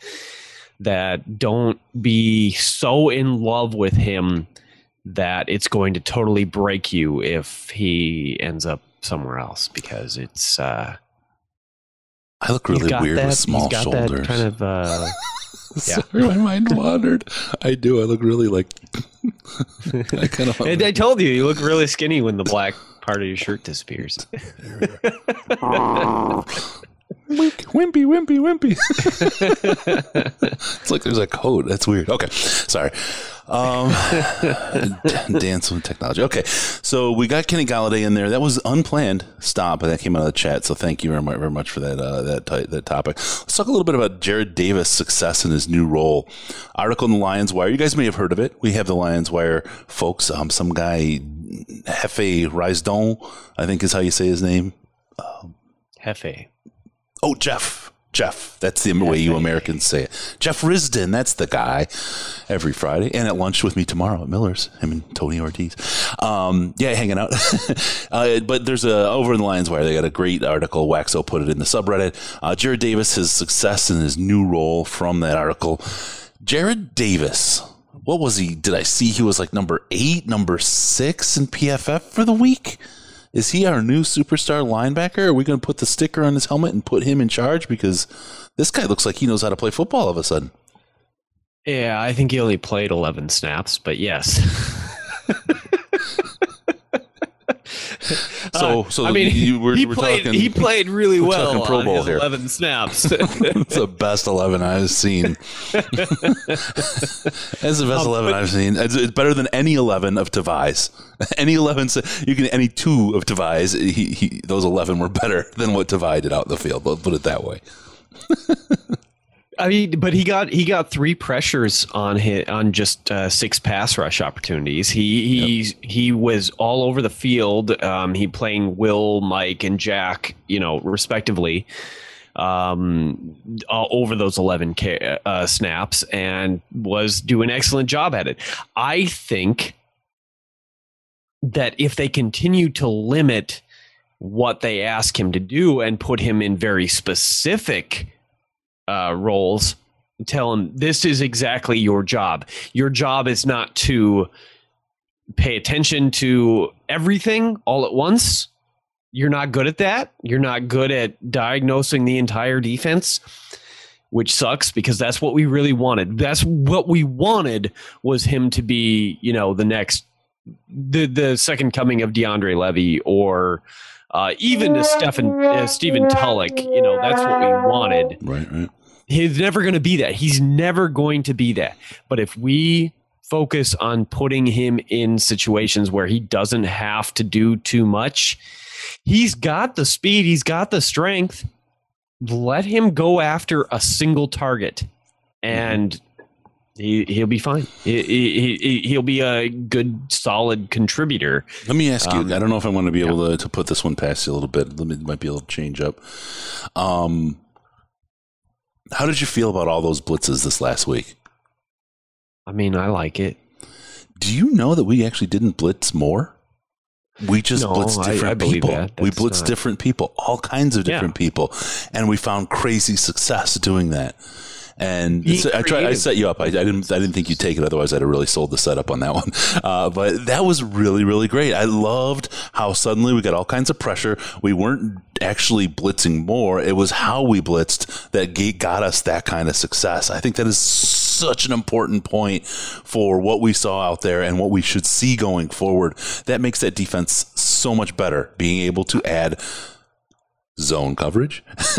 that don't be so in love with him that it's going to totally break you if he ends up somewhere else, because it's uh I look really weird that, with small he's got shoulders. That kind of uh yeah. Sorry, my mind wandered. I do. I look really like I kind of I, I told you you look really skinny when the black part of your shirt disappears. Wimpy, wimpy, wimpy. It's like there's a code. That's weird. Okay. Sorry. Um, dance with technology. Okay. So we got Kenny Golladay in there. That was unplanned stop, but that came out of the chat. So thank you very much, very much for that, uh, that, t- that topic. Let's talk a little bit about Jarrad Davis' success in his new role. Article in the Lions Wire. You guys may have heard of it. We have the Lions Wire folks. Um, some guy, Hefe Risdon, I think is how you say his name. Um, Hefe. Oh, Jeff. Jeff. That's the way you Americans say it. Jeff Risdon. That's the guy. Every Friday. And at lunch with me tomorrow at Miller's. Him and Tony Ortiz. Um, yeah, hanging out. uh, but there's a, over in the Lions Wire, they got a great article. Waxo put it in the subreddit. Uh, Jarrad Davis, his success in his new role from that article. Jarrad Davis. What was he? Did I see he was like number eight, number six in P F F for the week? Is he our new superstar linebacker? Are we going to put the sticker on his helmet and put him in charge? Because this guy looks like he knows how to play football all of a sudden. Yeah, I think he only played eleven snaps, but yes. so, so uh, I mean, you, we're, he we're played. talking, he played really well Pro on Bowl his here. eleven snaps. It's the best eleven I've seen. It's the best um, eleven but, I've seen. It's, it's better than any eleven of Tavai's. Any eleven, you can any two of Tavai's. He, he, those eleven were better than what Tavai did out in the field. Let's put it that way. I mean, but he got he got three pressures on his, on just uh, six pass rush opportunities. He he yep. he was all over the field. Um, he playing Will, Mike, and Jack, you know, respectively, um, all over those eleven K, uh, snaps, and was doing an excellent job at it. I think that if they continue to limit what they ask him to do and put him in very specific Uh, roles, tell him this is exactly your job. Your job is not to pay attention to everything all at once. You're not good at that. You're not good at diagnosing the entire defense, which sucks because that's what we really wanted. That's what we wanted was him to be, you know, the next, the the second coming of DeAndre Levy or Uh, even to Stephen, uh, Stephen Tulloch, you know, that's what we wanted. Right, right. He's never going to be that. He's never going to be that. But if we focus on putting him in situations where he doesn't have to do too much, he's got the speed, he's got the strength. Let him go after a single target, and He, he'll be fine. He, he, he'll be a good, solid contributor. Let me ask you, um, I don't know if I'm going to be yeah. able to, to put this one past you a little bit. Let me, might be able to change up. Um, how did you feel about all those blitzes this last week? I mean, I like it. Do you know that we actually didn't blitz more? We just no, blitzed different I, I believe people. That. We blitzed not... different people, all kinds of different yeah. people. And we found crazy success doing that. And Being I tried. I creative. set you up. I, I didn't. I didn't think you'd take it. Otherwise, I'd have really sold the setup on that one. Uh, but that was really, really great. I loved how suddenly we got all kinds of pressure. We weren't actually blitzing more. It was how we blitzed that got us that kind of success. I think that is such an important point for what we saw out there and what we should see going forward. That makes that defense so much better. Being able to add zone coverage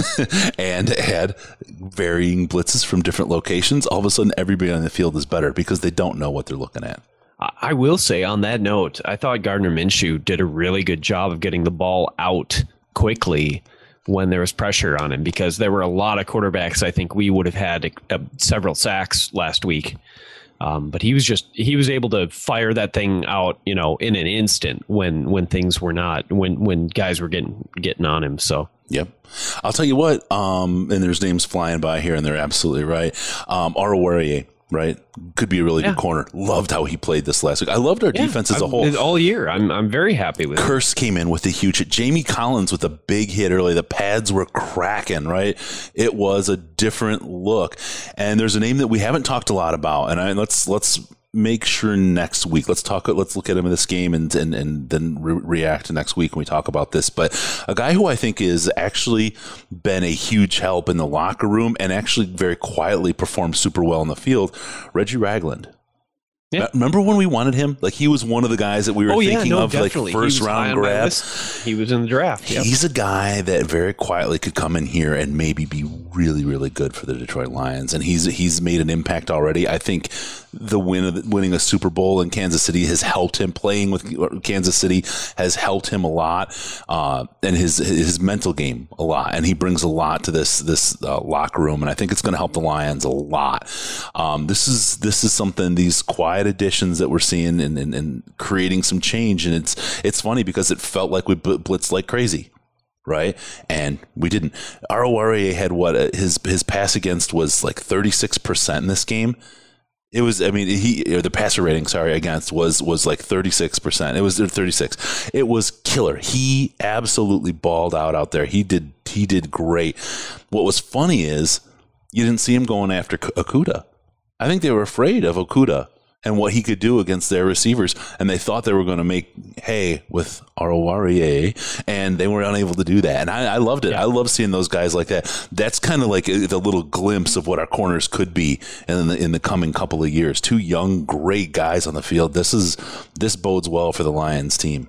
and add varying blitzes from different locations, all of a sudden everybody on the field is better because they don't know what they're looking at. I will say on that note, I thought Gardner Minshew did a really good job of getting the ball out quickly when there was pressure on him, because there were a lot of quarterbacks I think we would have had uh, several sacks last week. Um, but he was just he was able to fire that thing out, you know, in an instant when when things were not when when guys were getting getting on him. So, yep. I'll tell you what. Um, and there's names flying by here, and they're absolutely right. Um, Arowarie, right, could be a really yeah. good corner. Loved how he played this last week. I loved our yeah, defense as a I've, whole. All year, I'm I'm very happy with it. Curse came in with a huge hit. Jamie Collins with a big hit early. The pads were cracking, right? It was a different look. And there's a name that we haven't talked a lot about, and I, let's let's make sure next week. Let's talk. Let's look at him in this game and and, and then re- react next week when we talk about this. But a guy who I think is actually been a huge help in the locker room and actually very quietly performed super well in the field, Reggie Ragland. Yeah. Remember when we wanted him? Like, he was one of the guys that we were oh, thinking yeah, no, of, definitely. like first round grab. He was in the draft. Yep. He's a guy that very quietly could come in here and maybe be really, really good for the Detroit Lions. And he's he's made an impact already. I think the win of winning a Super Bowl in Kansas City has helped him. Playing with Kansas City has helped him a lot, uh, and his his mental game a lot. And he brings a lot to this this uh, locker room. And I think it's going to help the Lions a lot. Um, this is this is something. These quiet additions that we're seeing and, and, and creating some change. And it's it's funny because it felt like we blitzed like crazy. Right. And we didn't. Arowarie had what his his pass against was like thirty-six percent in this game. It was, I mean, he, or the passer rating, sorry, against was, was like thirty-six percent. It was thirty-six. It was killer. He absolutely balled out out there. He did, he did great. What was funny is you didn't see him going after Okudah. I think they were afraid of Okudah and what he could do against their receivers. And they thought they were going to make hay with Arowarie, and they were unable to do that. And I, I loved it. Yeah. I love seeing those guys like that. That's kind of like the little glimpse of what our corners could be in the, in the coming couple of years. Two young, great guys on the field. This is, this bodes well for the Lions team.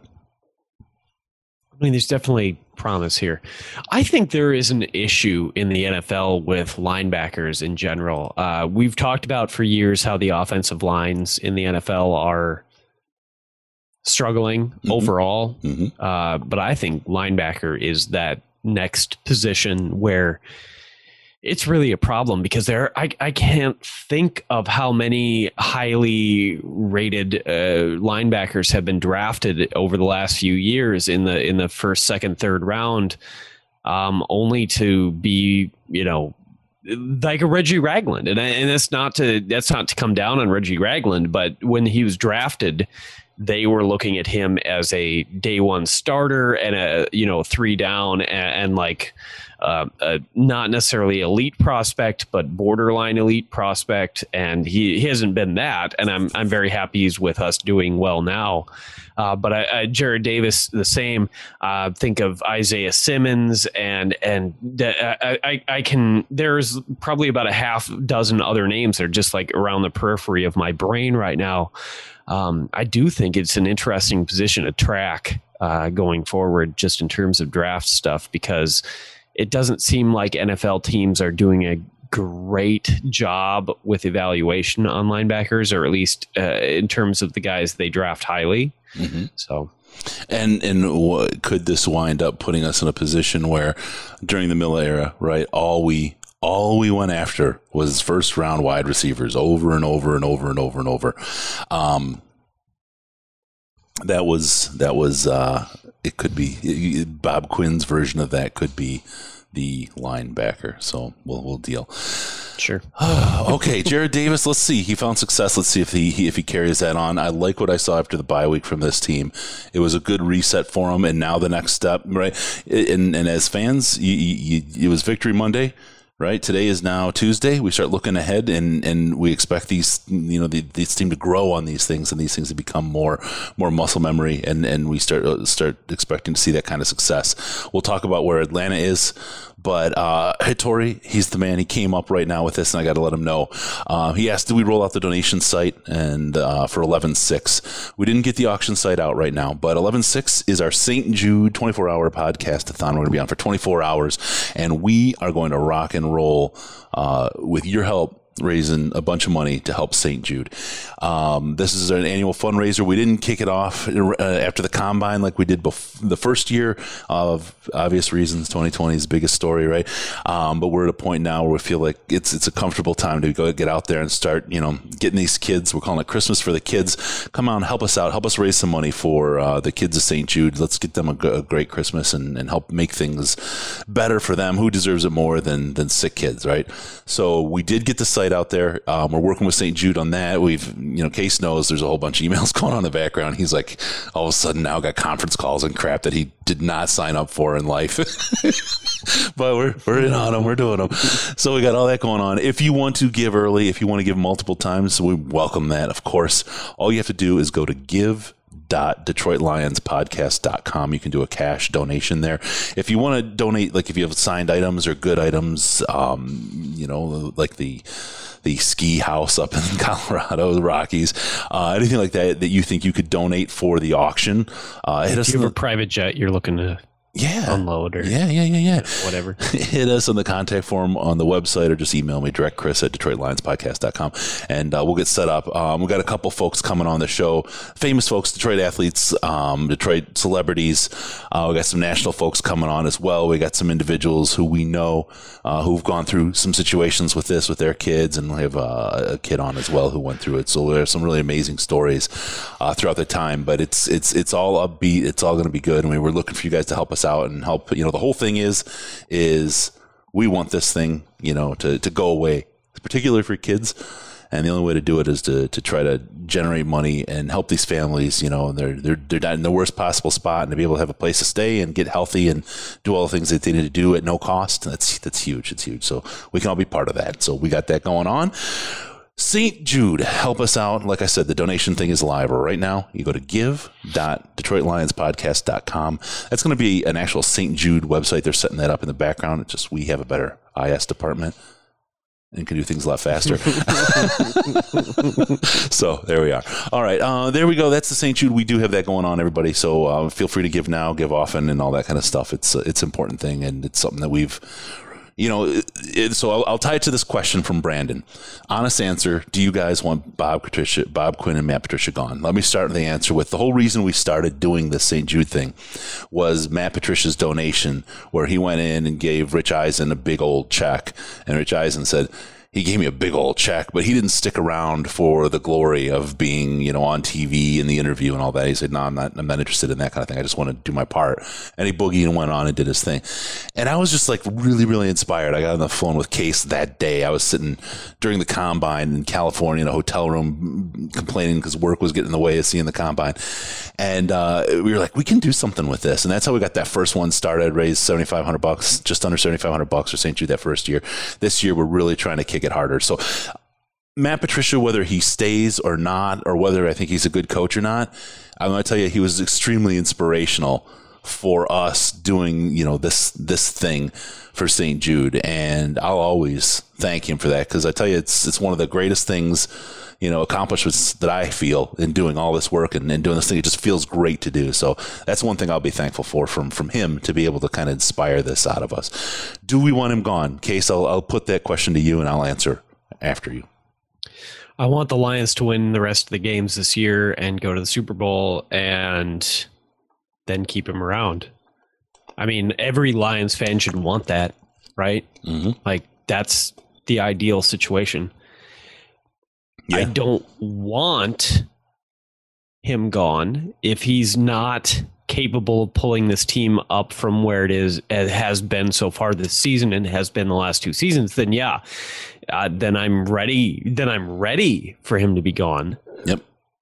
I mean, there's definitely promise here. I think there is an issue in the N F L with linebackers in general. Uh, we've talked about for years how the offensive lines in the N F L are struggling mm-hmm. overall. Mm-hmm. Uh, but I think linebacker is that next position where it's really a problem because there, I, I can't think of how many highly rated uh, linebackers have been drafted over the last few years in the in the first, second, third round, um, only to be, you know, like a Reggie Ragland, and and that's not to that's not to come down on Reggie Ragland, but when he was drafted, they were looking at him as a day one starter and a, you know, three down and, and like uh, a not necessarily elite prospect, but borderline elite prospect. And he, he hasn't been that. And I'm, I'm very happy he's with us doing well now. Uh, but I, I, Jared Davis, the same. Uh, think of Isaiah Simmons, and and I, I, I can. There's probably about a half dozen other names that are just like around the periphery of my brain right now. Um, I do think it's an interesting position to track uh, going forward, just in terms of draft stuff, because it doesn't seem like N F L teams are doing a great job with evaluation on linebackers, or at least uh, in terms of the guys they draft highly. Mm-hmm. So, and and what, could this wind up putting us in a position where during the Miller era, right, all we all we went after was first round wide receivers over and over and over and over and over. Um, that was that was uh, it could be Bob Quinn's version of that could be the linebacker. So we'll we'll deal. Sure. Okay, Jared Davis. Let's see. He found success. Let's see if he, he if he carries that on. I like what I saw after the bye week from this team. It was a good reset for him, and now the next step, right? And and as fans, you, you, it was Victory Monday. Right. Today is now Tuesday. We start looking ahead, and, and we expect these, you know, the, this team to grow on these things, and these things to become more more muscle memory, and, and we start start expecting to see that kind of success. We'll talk about where Atlanta is, but uh, Hitori, he's the man. He came up right now with this, and I got to let him know. Uh, he asked, "Do we roll out the donation site?" And uh, for eleven six, we didn't get the auction site out right now, but eleven six is our Saint Jude twenty-four hour podcast-a-thon. We're going to be on for twenty-four hours, and we are going to rock and roll uh, with your help, raising a bunch of money to help Saint Jude. Um, this is an annual fundraiser. We didn't kick it off uh, after the combine like we did bef- the first year, of obvious reasons. twenty twenty is the biggest story, right? Um, but we're at a point now where we feel like it's it's a comfortable time to go get out there and start, you know, getting these kids. We're calling it Christmas for the kids. Come on, help us out. Help us raise some money for uh, the kids of Saint Jude. Let's get them a, g- a great Christmas and, and help make things better for them. Who deserves it more than than sick kids, right? So we did get the site out there. Um, we're working with Saint Jude on that. We've, you know, Case knows there's a whole bunch of emails going on in the background. He's like, all of a sudden now got conference calls and crap that he did not sign up for in life. But we're we're in on them. We're doing them. So we got all that going on. If you want to give early, if you want to give multiple times, we welcome that, of course. All you have to do is go to give dot detroit lions podcast dot com. You can do a cash donation there. If you want to donate, like if you have signed items or good items, um, you know, like the the ski house up in Colorado, the Rockies, uh, anything like that that you think you could donate for the auction, uh, hit us. If you have the, a private jet you're looking to yeah. unload or yeah, yeah, yeah, yeah. whatever. Hit us on the contact form on the website, or just email me, direct Chris at detroit lions podcast dot com, and uh, we'll get set up. Um, we've got a couple folks coming on the show, famous folks, Detroit athletes, um, Detroit celebrities. Uh, we got some national folks coming on as well. We got some individuals who we know uh, who've gone through some situations with this with their kids, and we have uh, a kid on as well who went through it. So there's some really amazing stories uh, throughout the time, but it's it's it's all upbeat. It's all going to be good, and we were looking for you guys to help us out and help. You know, the whole thing is is we want this thing, you know, to, to go away, particularly for kids. And the only way to do it is to, to try to generate money and help these families. You know, they're they're they're not in the worst possible spot, and to be able to have a place to stay and get healthy and do all the things that they need to do at no cost. That's that's huge. It's huge. So we can all be part of that. So we got that going on. Saint Jude, help us out. Like I said, the donation thing is live right now. You go to give dot detroit lions podcast dot com. That's going to be an actual Saint Jude website. They're setting that up in the background. It's just we have a better I S department and can do things a lot faster. So there we are. All right. Uh, there we go. That's the Saint Jude. We do have that going on, everybody. So uh, feel free to give now, give often, and all that kind of stuff. It's uh, it's an important thing, and it's something that we've you know, it, it, so I'll, I'll tie it to this question from Brandon. Honest answer: do you guys want Bob Patricia, Bob Quinn, and Matt Patricia gone? Let me start the answer with the whole reason we started doing this Saint Jude thing was Matt Patricia's donation, where he went in and gave Rich Eisen a big old check, and Rich Eisen said, he gave me a big old check, but he didn't stick around for the glory of being, you know, on T V in the interview and all that. He said, no, I'm not, I'm not interested in that kind of thing. I just want to do my part. And he boogied and went on and did his thing. And I was just like really, really inspired. I got on the phone with Case that day. I was sitting during the combine in California in a hotel room complaining because work was getting in the way of seeing the combine. And uh, we were like, we can do something with this. And that's how we got that first one started, raised seventy-five hundred bucks, just under seventy-five hundred bucks for Saint Jude that first year. This year, we're really trying to kick it harder. So Matt Patricia, whether he stays or not, or whether I think he's a good coach or not, I'm going to tell you, he was extremely inspirational for us doing, you know, this, this thing for Saint Jude. And I'll always thank him for that. Cause I tell you, it's, it's one of the greatest things, you know, accomplishments that I feel in doing all this work and, and doing this thing. It just feels great to do. So that's one thing I'll be thankful for from, from him, to be able to kind of inspire this out of us. Do we want him gone? Case, I'll, I'll put that question to you and I'll answer after you. I want the Lions to win the rest of the games this year and go to the Super Bowl and then keep him around. I mean, every Lions fan should want that, right? Mm-hmm. Like, that's the ideal situation. Yeah. I don't want him gone if he's not capable of pulling this team up from where it is, it has been so far this season and has been the last two seasons. Then yeah, uh, then I'm ready. Then I'm ready for him to be gone. Yep.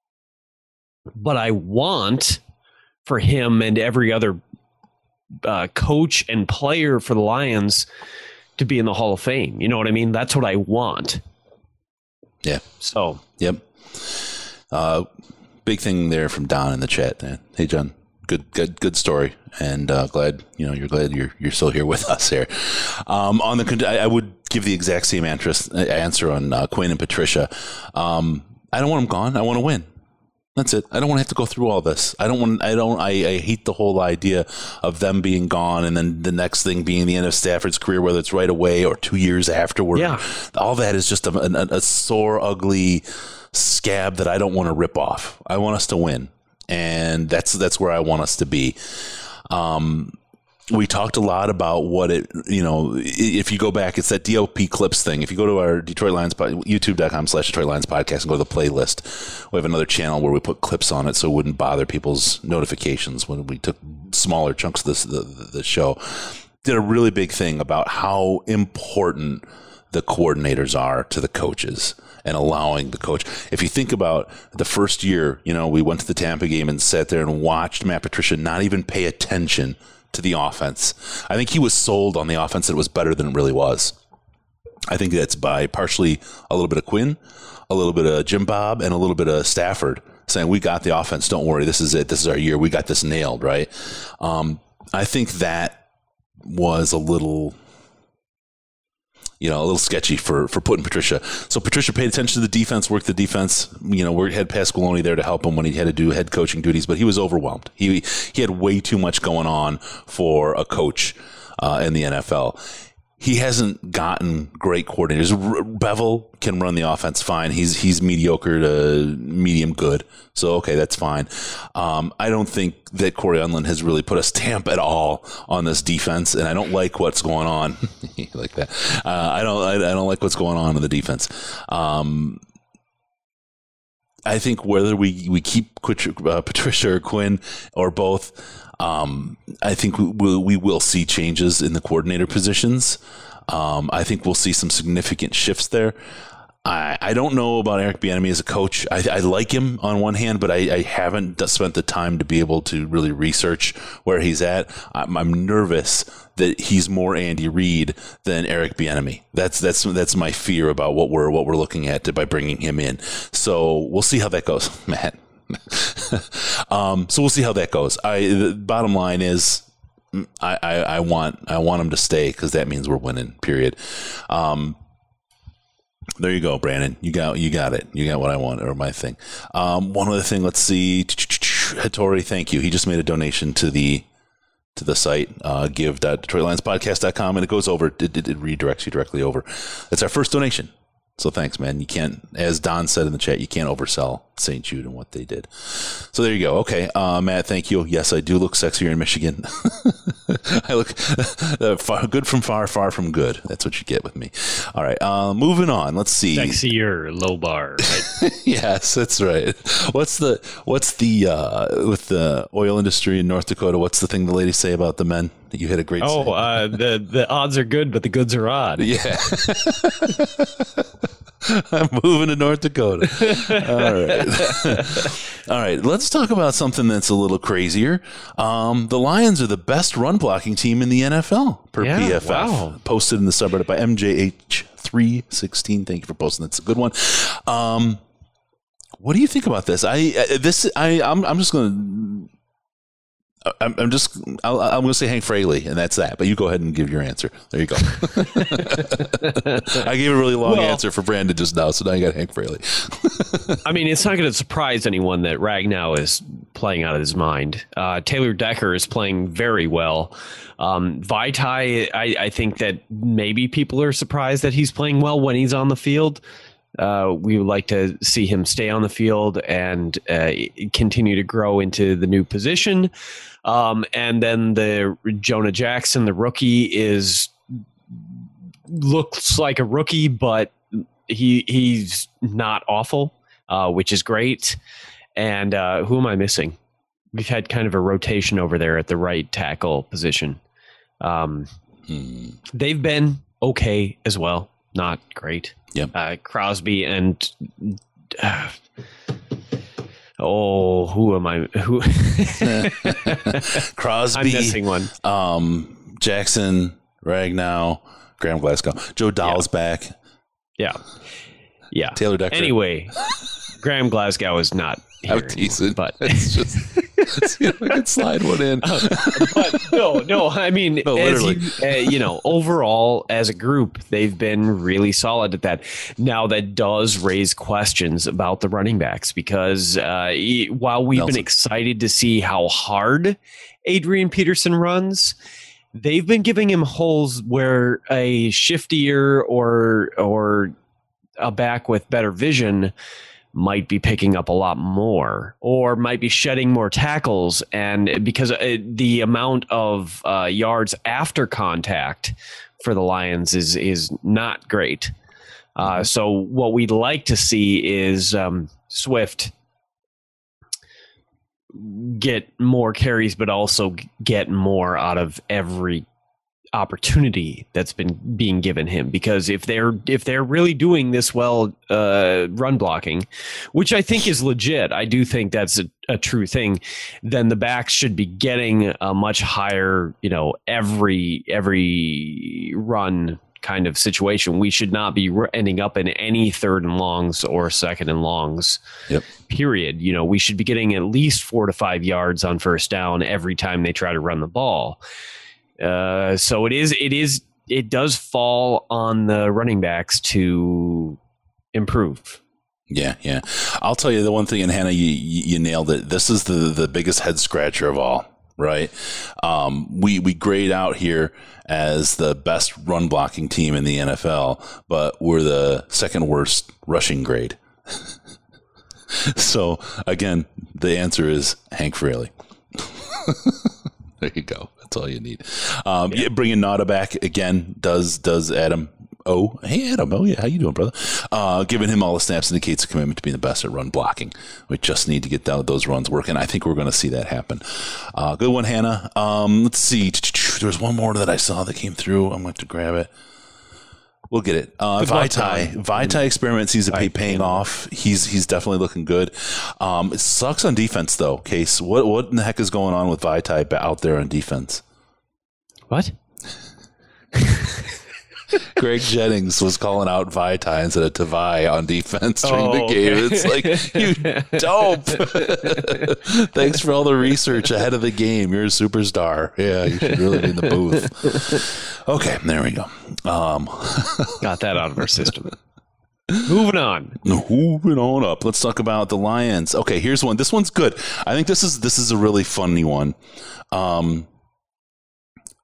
But I want for him and every other uh, coach and player for the Lions to be in the Hall of Fame. You know what I mean? That's what I want. Yeah. So. Yep. Uh, big thing there from Don in the chat, man. Hey, John. Good, good, good story, and uh, glad you know you're glad you're you're still here with us here. Um, on the, I, I would give the exact same answer answer on uh, Quinn and Patricia. Um, I don't want them gone. I want to win. That's it. I don't want to have to go through all this. I don't want. I don't. I, I hate the whole idea of them being gone, and then the next thing being the end of Stafford's career, whether it's right away or two years afterward. Yeah. All that is just a, a, a sore, ugly scab that I don't want to rip off. I want us to win. And that's that's where I want us to be. Um, we talked a lot about what it, you know, if you go back, it's that D L P clips thing. If you go to our Detroit Lions, youtube.com slash Detroit Lions podcast and go to the playlist, we have another channel where we put clips on it so it wouldn't bother people's notifications when we took smaller chunks of this, the, the show. Did a really big thing about how important the coordinators are to the coaches and allowing the coach. If you think about the first year, you know, we went to the Tampa game and sat there and watched Matt Patricia not even pay attention to the offense. I think he was sold on the offense that it was better than it really was. I think that's by partially a little bit of Quinn, a little bit of Jim Bob, and a little bit of Stafford saying, we got the offense. Don't worry. This is it. This is our year. We got this nailed, right? Um, I think that was a little... you know, a little sketchy for, for putting Patricia. So Patricia paid attention to the defense, worked the defense. You know, we had Pasqualoni there to help him when he had to do head coaching duties, but he was overwhelmed. He he had way too much going on for a coach uh, in the N F L. He hasn't gotten great coordinators. R- Bevel can run the offense fine. He's he's mediocre to medium good. So, okay, that's fine. Um, I don't think that Corey Unlin has really put a stamp at all on this defense, and I don't like what's going on. like that. Uh, I don't I, I don't like what's going on in the defense. Um, I think whether we, we keep uh, Patricia or Quinn or both, um, I think we will, we will see changes in the coordinator positions. Um, I think we'll see some significant shifts there. I, I don't know about Eric Bieniemy as a coach. I, I like him on one hand, but I, I haven't spent the time to be able to really research where he's at. I'm, I'm nervous that he's more Andy Reid than Eric Bieniemy. That's that's that's my fear about what we're what we're looking at by bringing him in. So we'll see how that goes, Matt. um, so we'll see how that goes. I the bottom line is, I, I, I want I want him to stay because that means we're winning. Period. Um, There you go, Brandon. You got you got it. You got what I want, or my thing. Um, one other thing. Let's see. Hattori, thank you. He just made a donation to the to the site, uh, give dot detroit lions podcast dot com, and it goes over, it, it, it redirects you directly over. That's our first donation. So thanks, man. You can't, as Don said in the chat, you can't oversell Saint Jude and what they did. So there you go. Okay, uh, Matt, thank you. Yes, I do look sexier in Michigan. I look uh, far, good from far, far from good. That's what you get with me. All right, uh, moving on. Let's see. Sexier, low bar. Right? Yes, that's right. What's the what's the uh, with the oil industry in North Dakota? What's the thing the ladies say about the men? You had a great. Oh, uh, the the odds are good, but the goods are odd. Yeah. I'm moving to North Dakota. All right. All right. Let's talk about something that's a little crazier. Um, the Lions are the best run blocking team in the N F L per yeah, P F F. Wow. Posted in the subreddit by M J H three sixteen. Thank you for posting. That's a good one. Um, what do you think about this? I this I I'm I'm just going to. I'm, I'm just, I'll, I'm going to say Hank Fraley, and that's that. But you go ahead and give your answer. There you go. I gave a really long well, answer for Brandon just now, so now you got Hank Fraley. I mean, it's not going to surprise anyone that Ragnow is playing out of his mind. Uh, Taylor Decker is playing very well. Um, Vaitai, I, I think that maybe people are surprised that he's playing well when he's on the field. Uh, we would like to see him stay on the field and uh, continue to grow into the new position. Um, and then the Jonah Jackson, the rookie, is looks like a rookie, but he he's not awful, uh, which is great. And uh, who am I missing? We've had kind of a rotation over there at the right tackle position. Um, hmm. They've been okay as well, not great. Yep. Uh, Crosby and uh, oh, who am I? Who? Crosby. I'm missing one. Um, Jackson, Ragnow, Graham Glasgow, Joe Dahl's yeah. back. Yeah, yeah. Taylor Decker. Anyway, Graham Glasgow is not here I'm teasing, anymore, but it's just. See if I can slide one in. uh, but no, no. I mean, no, as you, uh, you know, overall as a group, they've been really solid at that. Now that does raise questions about the running backs because uh, he, while we've Nelson. been excited to see how hard Adrian Peterson runs, they've been giving him holes where a shiftier or or a back with better vision might be picking up a lot more or might be shedding more tackles. And because it, the amount of uh, yards after contact for the Lions is, is not great. Uh, so what we'd like to see is um, Swift get more carries, but also get more out of every opportunity that's been being given him, because if they're if they're really doing this well uh run blocking, which I think is legit, I do think that's a, a true thing, then the backs should be getting a much higher, you know, every every run kind of situation. We should not be ending up in any third and longs or second and longs. Yep. Period. You know, we should be getting at least four to five yards on first down every time they try to run the ball. Uh, so it is, it is, it does fall on the running backs to improve. Yeah, yeah. I'll tell you the one thing, and Hannah, you, you nailed it. This is the, the biggest head scratcher of all, right? Um, we, we grade out here as the best run blocking team in the N F L, but we're the second worst rushing grade. So again, the answer is Hank Fraley. There you go. That's all you need. Um, yeah. Bringing Nada back again does does Adam. Oh, hey Adam. Oh yeah, how you doing, brother? Uh, giving him all the snaps indicates a commitment to being the best at run blocking. We just need to get down those runs working. I think we're going to see that happen. Uh, good one, Hannah. Um, let's see. There's one more that I saw that came through. I'm going to grab it. We'll get it. Uh, Vaitai, Vaitai experiment seems to be paying off. He's he's definitely looking good. Um, it sucks on defense though. Case, what what in the heck is going on with Vaitai out there on defense? What? Greg Jennings was calling out Vaitai instead of Tavai on defense during oh, the game. Okay. It's like, you dope. Thanks for all the research ahead of the game. You're a superstar. Yeah, you should really be in the booth. Okay, there we go. Um, Got that out of our system. Moving on. Moving on up. Let's talk about the Lions. Okay, here's one. This one's good. I think this is this is a really funny one. Um,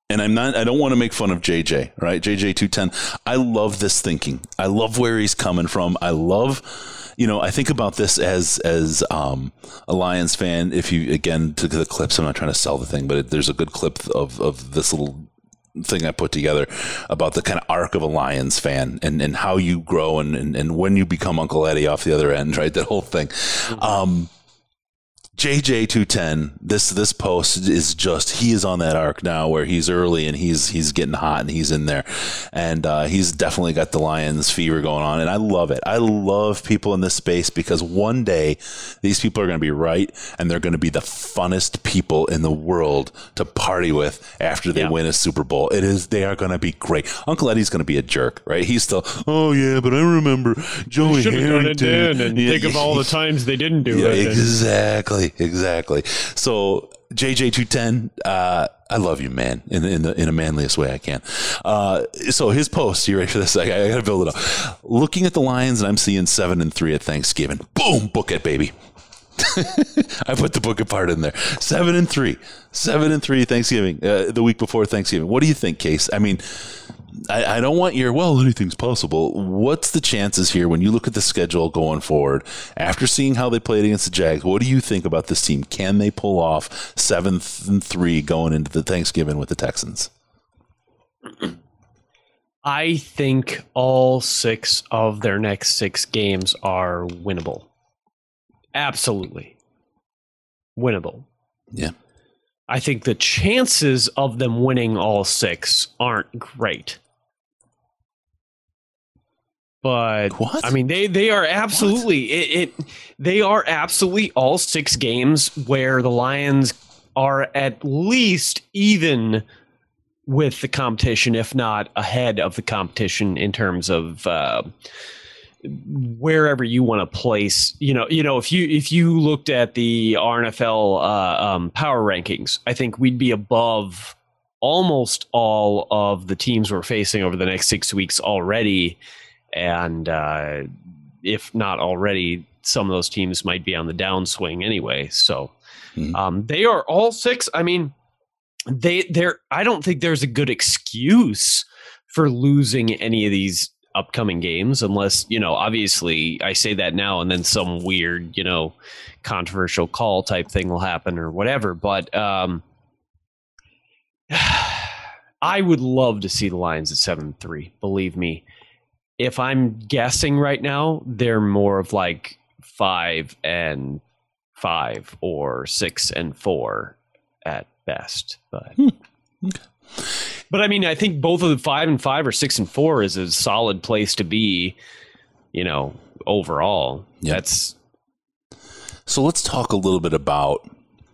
and I'm not, I don't want to make fun of J J, right? J J two ten. I love this thinking. I love where he's coming from. I love, you know, I think about this as, as, um, a Lions fan. If you, again, to the clips, I'm not trying to sell the thing, but it, there's a good clip of, of this little thing I put together about the kind of arc of a Lions fan and, and how you grow and, and, and when you become Uncle Eddie off the other end, right? That whole thing. Mm-hmm. Um, J J two ten, this this post is just, he is on that arc now where he's early and he's he's getting hot and he's in there. And uh, he's definitely got the Lions fever going on. And I love it. I love people in this space because one day these people are going to be right and they're going to be the funnest people in the world to party with after they yeah. win a Super Bowl. It is, they are going to be great. Uncle Eddie's going to be a jerk, right? He's still, oh yeah, but I remember Joey Harrington. And yeah, think of all the times they didn't do yeah, it. Exactly. Exactly. So J J two ten, uh, I love you, man, in in the in the manliest way I can. Uh, so his post, you ready for this? I, I got to build it up. Looking at the Lions, and I'm seeing seven and three at Thanksgiving. Boom, book it, baby. I put the book part in there. Seven and three, seven and three Thanksgiving, uh, the week before Thanksgiving. What do you think, Case? I mean, I, I don't want your, well, anything's possible. What's the chances here when you look at the schedule going forward after seeing how they played against the Jags? What do you think about this team? Can they pull off seven and three going into the Thanksgiving with the Texans? I think all six of their next six games are winnable. Absolutely winnable. Yeah. I think the chances of them winning all six aren't great. But what? I mean, they, they are absolutely it, it. They are absolutely all six games where the Lions are at least even with the competition, if not ahead of the competition in terms of uh, wherever you want to place. You know, you know, if you if you looked at the R N F L uh, um, power rankings, I think we'd be above almost all of the teams we're facing over the next six weeks already. And uh, if not already, some of those teams might be on the downswing anyway. So mm. um, they are all six. I mean, they they're. I don't think there's a good excuse for losing any of these upcoming games, unless, you know, obviously I say that now and then some weird, you know, controversial call type thing will happen or whatever. But um, I would love to see the Lions at seven and three. Believe me. If I'm guessing right now, they're more of like five and five or six and four at best. But, hmm. okay. but I mean, I think both of the five and five or six and four is a solid place to be, you know, overall. Yep. That's so let's talk a little bit about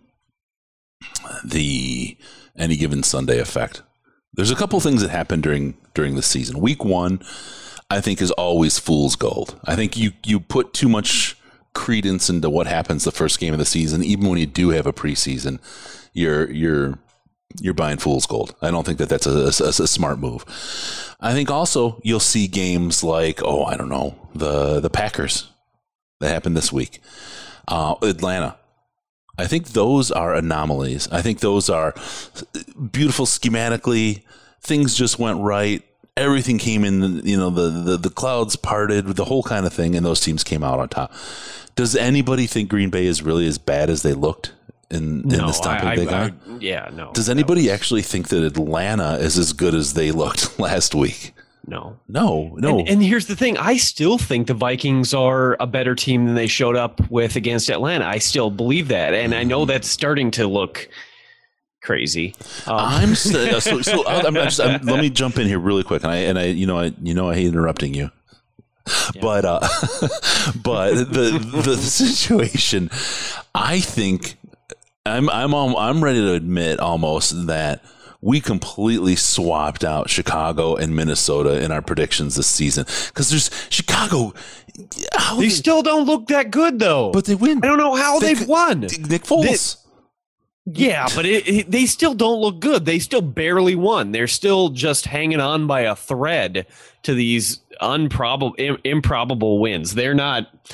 the any given Sunday effect. There's a couple things that happen during during the season. Week one, I think, is always fool's gold. I think you, you put too much credence into what happens the first game of the season, even when you do have a preseason. You're you're you're buying fool's gold. I don't think that that's a, a, a smart move. I think also you'll see games like, oh, I don't know, the the Packers that happened this week, uh, Atlanta. I think those are anomalies. I think those are beautiful schematically. Things just went right. Everything came in, you know, the, the, the clouds parted, the whole kind of thing, and those teams came out on top. Does anybody think Green Bay is really as bad as they looked in, in no, the stomping I, they I, got? I, yeah, no. Does anybody actually think that Atlanta is as good as they looked last week? No. No, no. And, and here's the thing. I still think the Vikings are a better team than they showed up with against Atlanta. I still believe that. And I know that's starting to look crazy. Um. I'm so, so, so I'm just, I'm, let me jump in here really quick. And I, and I, you know, I, you know, I hate interrupting you, yeah. but, uh, but the, the situation, I think I'm, I'm, I'm ready to admit almost that we completely swapped out Chicago and Minnesota in our predictions this season. Cause there's Chicago. They, they still don't look that good though, but they win. I don't know how they, they've won. Nick Foles. They, Yeah, but it, it, they still don't look good. They still barely won. They're still just hanging on by a thread to these improbable, improbable wins. They're not.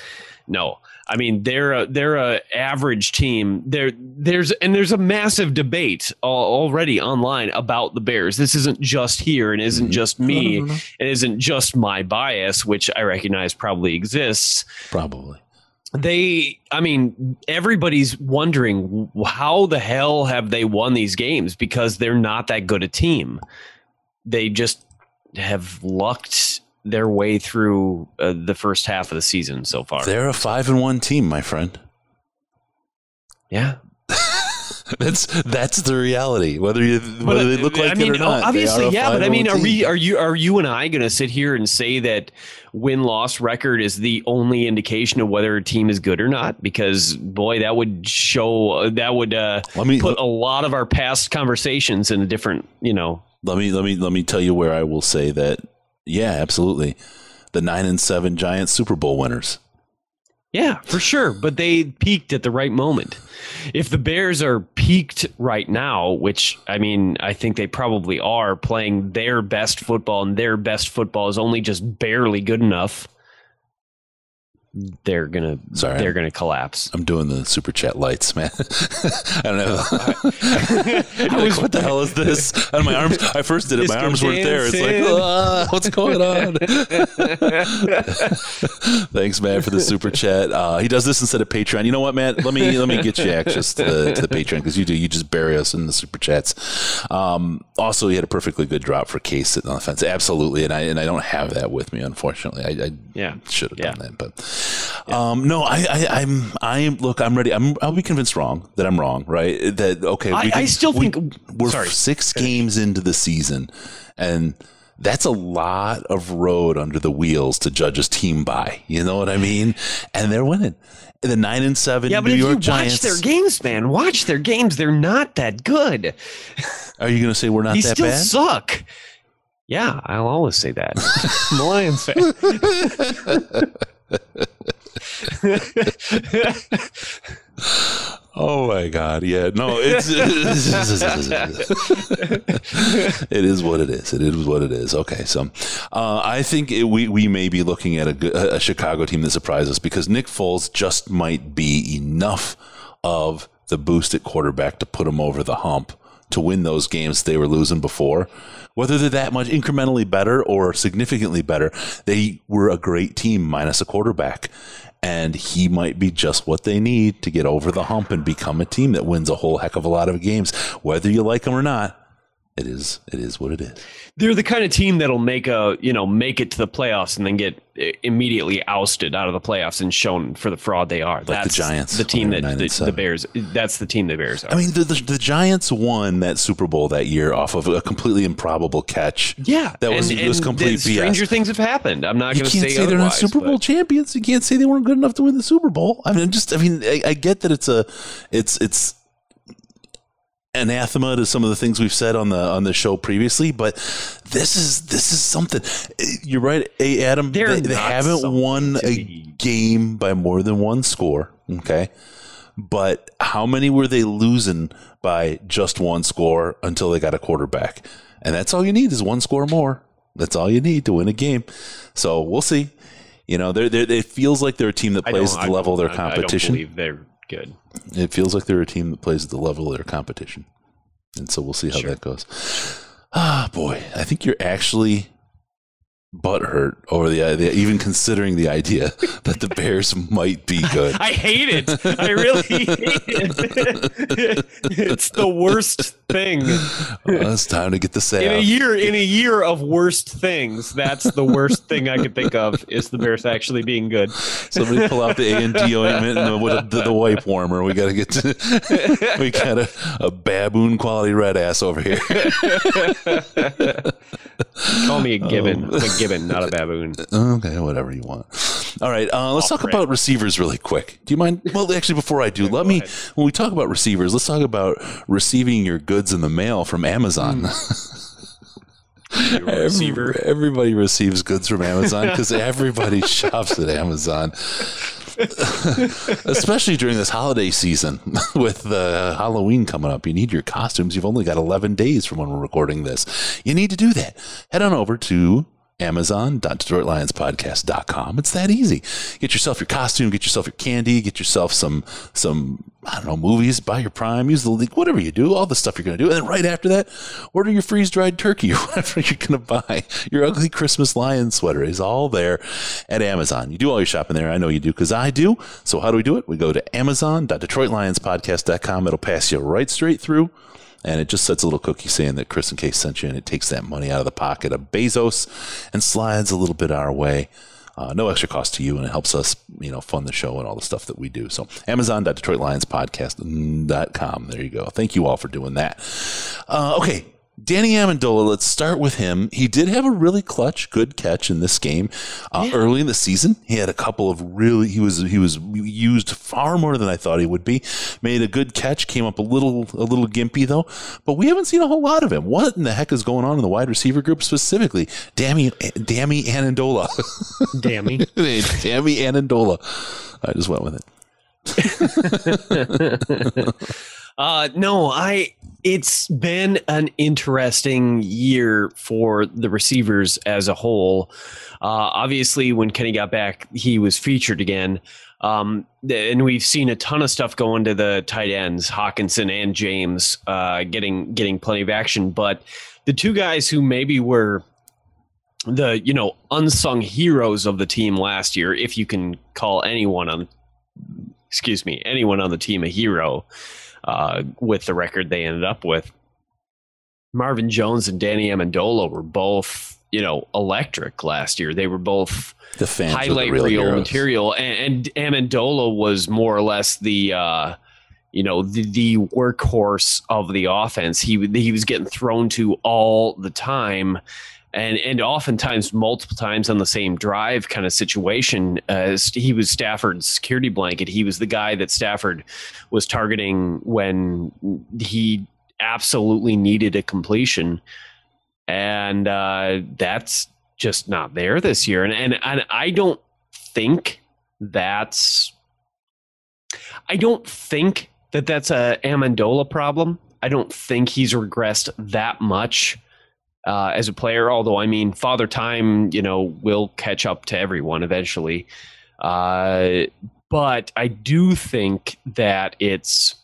No, I mean they're a, they're a average team. There there's and there's a massive debate already online about the Bears. This isn't just here and isn't just me. No, no, no. It isn't just my bias, which I recognize probably exists. Probably. They, I mean, everybody's wondering how the hell have they won these games, because they're not that good a team. They just have lucked their way through uh, the first half of the season so far. They're a five and one team, my friend. Yeah. That's that's the reality. Whether you whether But, they look like I mean, it or not, obviously, yeah. But I mean, are we team. are you are you and I going to sit here and say that win loss record is the only indication of whether a team is good or not? Because boy, that would show that would uh, Let me- put a lot of our past conversations in a different, you know. Let me let me let me tell you where I will say that. Yeah, absolutely. The nine and seven Giants Super Bowl winners. Yeah, for sure. But they peaked at the right moment. If the Bears are peaked right now, which, I mean, I think they probably are, playing their best football, and their best football is only just barely good enough, they're gonna Sorry, they're gonna collapse. I'm doing the super chat lights, man. I don't know. I was- what the hell is this? And my arms. I first did it. My Disco arms weren't there. It's like, dancing. ah, what's going on? Thanks, Matt, for the super chat. Uh, he does this instead of Patreon. You know what, Matt? Let me let me get you access to the, to the Patreon, because you do. You just bury us in the super chats. Um, also, he had a perfectly good drop for Case sitting on the fence. Absolutely, and I and I don't have that with me, unfortunately. I, I Yeah. should have Yeah. done that, but. Um, no, I, I, I'm, I'm, look, I'm ready. I'm, I'll be convinced wrong that I'm wrong, right? That, okay. I- we can- I still we- think- we're sorry. six games into the season, and that's a lot of road under the wheels to judge a team by. You know what I mean? And they're winning. The nine and seven Yeah, but New if York you Giants. watch their games, man, watch their games. They're not that good. Are you going to say we're not They that still bad? suck. Yeah, I'll always say that. I'm a Lions fan. Oh my God! Yeah, no, it's it is what it is. It is what it is. Okay, so uh, I think it, we we may be looking at a, good- a Chicago team that surprises us, because Nick Foles just might be enough of the boost at quarterback to put him over the hump to win those games they were losing before. Whether they're that much incrementally better or significantly better, they were a great team minus a quarterback. And he might be just what they need to get over the hump and become a team that wins a whole heck of a lot of games. Whether you like them or not, it is it is what it is. They're the kind of team that'll make a you know make it to the playoffs and then get immediately ousted out of the playoffs and shown for the fraud they are. Like That's the Giants, the team when that they're nine the, and the seven. Bears. That's the team the Bears are. I mean, the, the the Giants won that Super Bowl that year off of a completely improbable catch. yeah, that was and, was and complete the B S. Stranger things have happened. I'm not You going can't to say, say, they're not otherwise, Super Bowl but- champions. You can't say they weren't good enough to win the Super Bowl. I mean, just I mean, I, I get that it's a it's it's. anathema to some of the things we've said on the on the show previously, but this is this is something. You're right, hey, Adam. They're They, they not haven't something won to a be- game by more than one score. Okay, but how many were they losing by just one score until they got a quarterback? And that's all you need is one score more. That's all you need to win a game. So we'll see. You know, they're, they're, it feels like they're a team that I plays don't- at the I level of don't- their I- competition. I don't believe they're good. It feels like they're a team that plays at the level of their competition. And so we'll see how Sure. that goes. Ah, boy. I think you're actually butthurt over the idea, even considering the idea that the Bears might be good. I hate it. I really hate it. It's the worst thing. Well, it's time to get the In a salve. year, in a year of worst things, that's the worst thing I could think of is the Bears actually being good. Somebody pull out the A and D ointment and the, the, the wipe warmer. We got to get to, we got a, a baboon quality red ass over here. Call me a gibbon. I'm a gibbon, not a baboon. Okay, whatever you want. All right, uh, let's Oh, talk crap. about receivers really quick. Do you mind? Well, actually, before I do, let me, ahead. when we talk about receivers, let's talk about receiving your goods in the mail from Amazon. You're a receiver. Every- everybody receives goods from Amazon because everybody shops at Amazon. Especially during this holiday season with uh, Halloween coming up. You need your costumes. You've only got eleven days from when we're recording this. You need to do that. Head on over to amazon dot detroit lions podcast dot com. It's that easy. Get yourself your costume, get yourself your candy, get yourself some, some I don't know, movies, buy your Prime, use the link, whatever you do, all the stuff you're going to do. And then right after that, order your freeze-dried turkey or whatever you're going to buy. Your ugly Christmas lion sweater is all there at Amazon. You do all your shopping there. I know you do because I do. So how do we do it? We go to amazon dot detroit lions podcast dot com. It'll pass you right straight through. And it just sets a little cookie saying that Chris and Kay sent you, and it takes that money out of the pocket of Bezos and slides a little bit our way. Uh, no extra cost to you, and it helps us, you know, fund the show and all the stuff that we do. So amazon dot detroit lions podcast dot com. There you go. Thank you all for doing that. Uh, okay. Danny Amendola, let's start with him. He did have a really clutch, good catch in this game uh, yeah. early in the season. He had a couple of really, he was he was used far more than I thought he would be. Made a good catch, came up a little a little gimpy though, but we haven't seen a whole lot of him. What in the heck is going on in the wide receiver group specifically? Dammy, Dammy Amendola. Dammy. Dammy Amendola. I just went with it. Uh, no, I, it's been an interesting year for the receivers as a whole. Uh, obviously when Kenny got back, he was featured again. Um, and we've seen a ton of stuff going to the tight ends, Hawkinson and James, uh, getting, getting plenty of action. But the two guys who maybe were the, you know, unsung heroes of the team last year, if you can call anyone on, excuse me, anyone on the team a hero, Uh, with the record they ended up with, Marvin Jones and Danny Amendola were both, you know, electric last year. They were both the fans highlight the real reel heroes. material, and, and Amendola was more or less the, uh, you know, the, the workhorse of the offense. He he was getting thrown to all the time. And and oftentimes, multiple times on the same drive kind of situation. As he was Stafford's security blanket. He was the guy that Stafford was targeting when he absolutely needed a completion. And uh, that's just not there this year. And, and and I don't think that's I don't think that that's a Amendola problem. I don't think he's regressed that much. Uh, as a player, although, I mean, Father Time, you know, will catch up to everyone eventually. Uh, but I do think that it's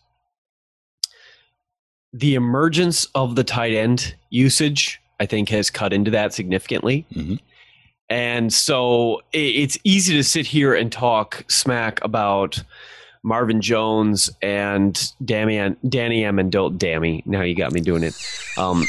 the emergence of the tight end usage, I think, has cut into that significantly. Mm-hmm. And so it, it's easy to sit here and talk smack about Marvin Jones and Danny, Danny Amendola. Dammy, now you got me doing it. Um,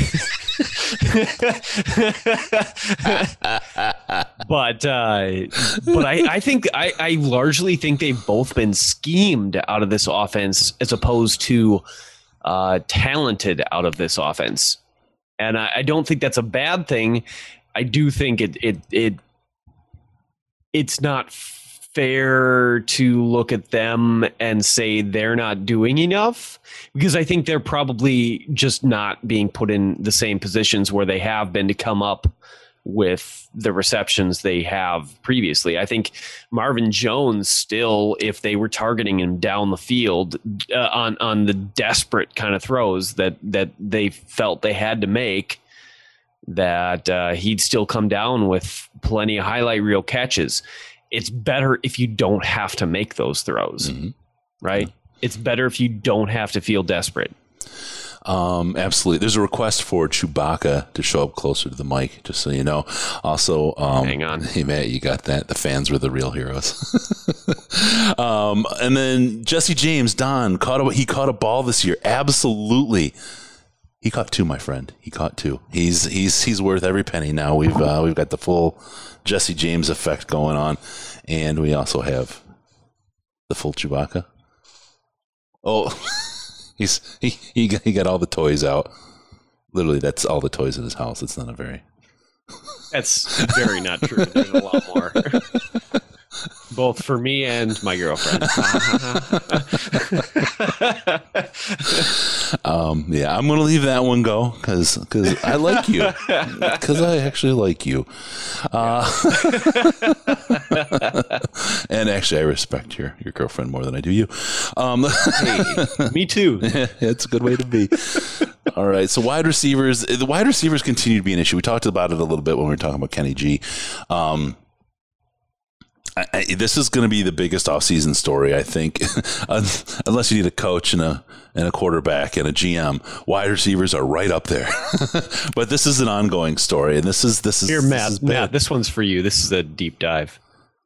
but uh, but I, I think I, I largely think they've both been schemed out of this offense as opposed to uh, talented out of this offense, and I, I don't think that's a bad thing. I do think it it it it's not fair to look at them and say they're not doing enough, because I think they're probably just not being put in the same positions where they have been to come up with the receptions they have previously. I think Marvin Jones still, if they were targeting him down the field uh, on on the desperate kind of throws that that they felt they had to make, that uh, he'd still come down with plenty of highlight reel catches. It's better if you don't have to make those throws, mm-hmm. right? Yeah. It's better if you don't have to feel desperate. Um, absolutely. There's a request for Chewbacca to show up closer to the mic, just so you know. Also, um, hang on. Hey, Matt, you got that. The fans were the real heroes. um, and then Jesse James, Don, caught a, he caught a ball this year. Absolutely. He caught two, my friend. He caught two. He's he's he's worth every penny now. We've uh, we've got the full Jesse James effect going on, and we also have the full Chewbacca. Oh, he's he he got, he got all the toys out. Literally, that's all the toys in his house. It's not a very. That's very not true. There's a lot more. both for me and my girlfriend. um, yeah, I'm going to leave that one go because because I like you. Because I actually like you. Uh, and actually, I respect your, your girlfriend more than I do you. Um, hey, me too. It's a good way to be. All right. So wide receivers, the wide receivers continue to be an issue. We talked about it a little bit when we were talking about Kenny G. Um, I, I, this is going to be the biggest offseason story, I think, unless you need a coach and a and a quarterback and a G M. Wide receivers are right up there, but this is an ongoing story, and this is this is here, Matt. This is Matt, this one's for you. This is a deep dive.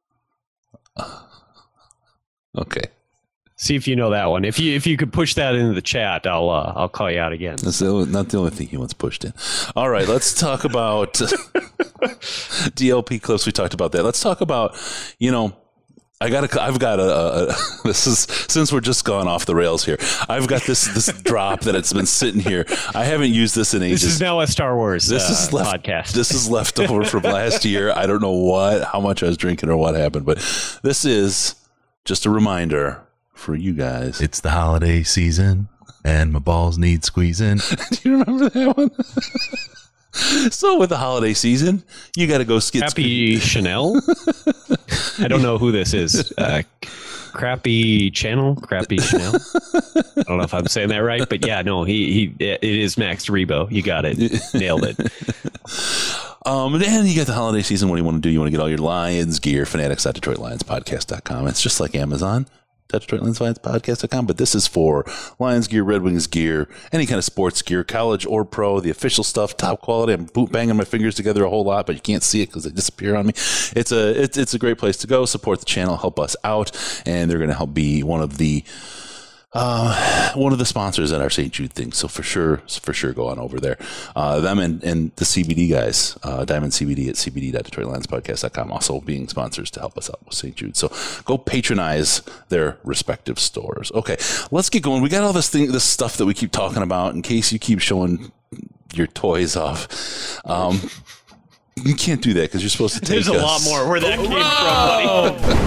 Okay, see if you know that one. If you if you could push that into the chat, I'll uh, I'll call you out again. That's not the only thing he wants pushed in. All right, let's talk about D L P clips. We talked about that. Let's talk about, you know, I got a, I've got a, a, this is, since we're just gone off the rails here, I've got this, this drop that it's been sitting here. I haven't used this in ages. This is now a Star Wars this uh, is left, podcast. This is left over from last year. I don't know what, how much I was drinking or what happened, but this is just a reminder for you guys. It's the holiday season and my balls need squeezing. Do you remember that one? So with the holiday season, you got to go skid. Crappy Chanel. I don't know who this is. Uh, crappy Channel, Crappy Chanel. I don't know if I'm saying that right, but yeah, no, he he. It is Max Rebo. You got it, nailed it. Um, and then you got the holiday season. What do you want to do? You want to get all your Lions gear, fanatics dot detroit lions podcast dot com. It's just like Amazon. Detroit Lions Podcast dot com, but this is for Lions gear, Red Wings gear, any kind of sports gear, college or pro, the official stuff, top quality. I'm boot banging my fingers together a whole lot, but you can't see it because they disappear on me. It's a it's it's a great place to go. Support the channel, help us out, and they're going to help be one of the uh, one of the sponsors at our Saint Jude thing. So for sure, for sure, go on over there. Uh, them and, and the C B D guys, uh, Diamond C B D at c b d dot detroit lions podcast dot com, also being sponsors to help us out with Saint Jude. So go patronize their respective stores. Okay, let's get going. We got all this thing, this stuff that we keep talking about. In case you keep showing your toys off, um, you can't do that because you're supposed to take. There's a us. lot more where that came from, buddy.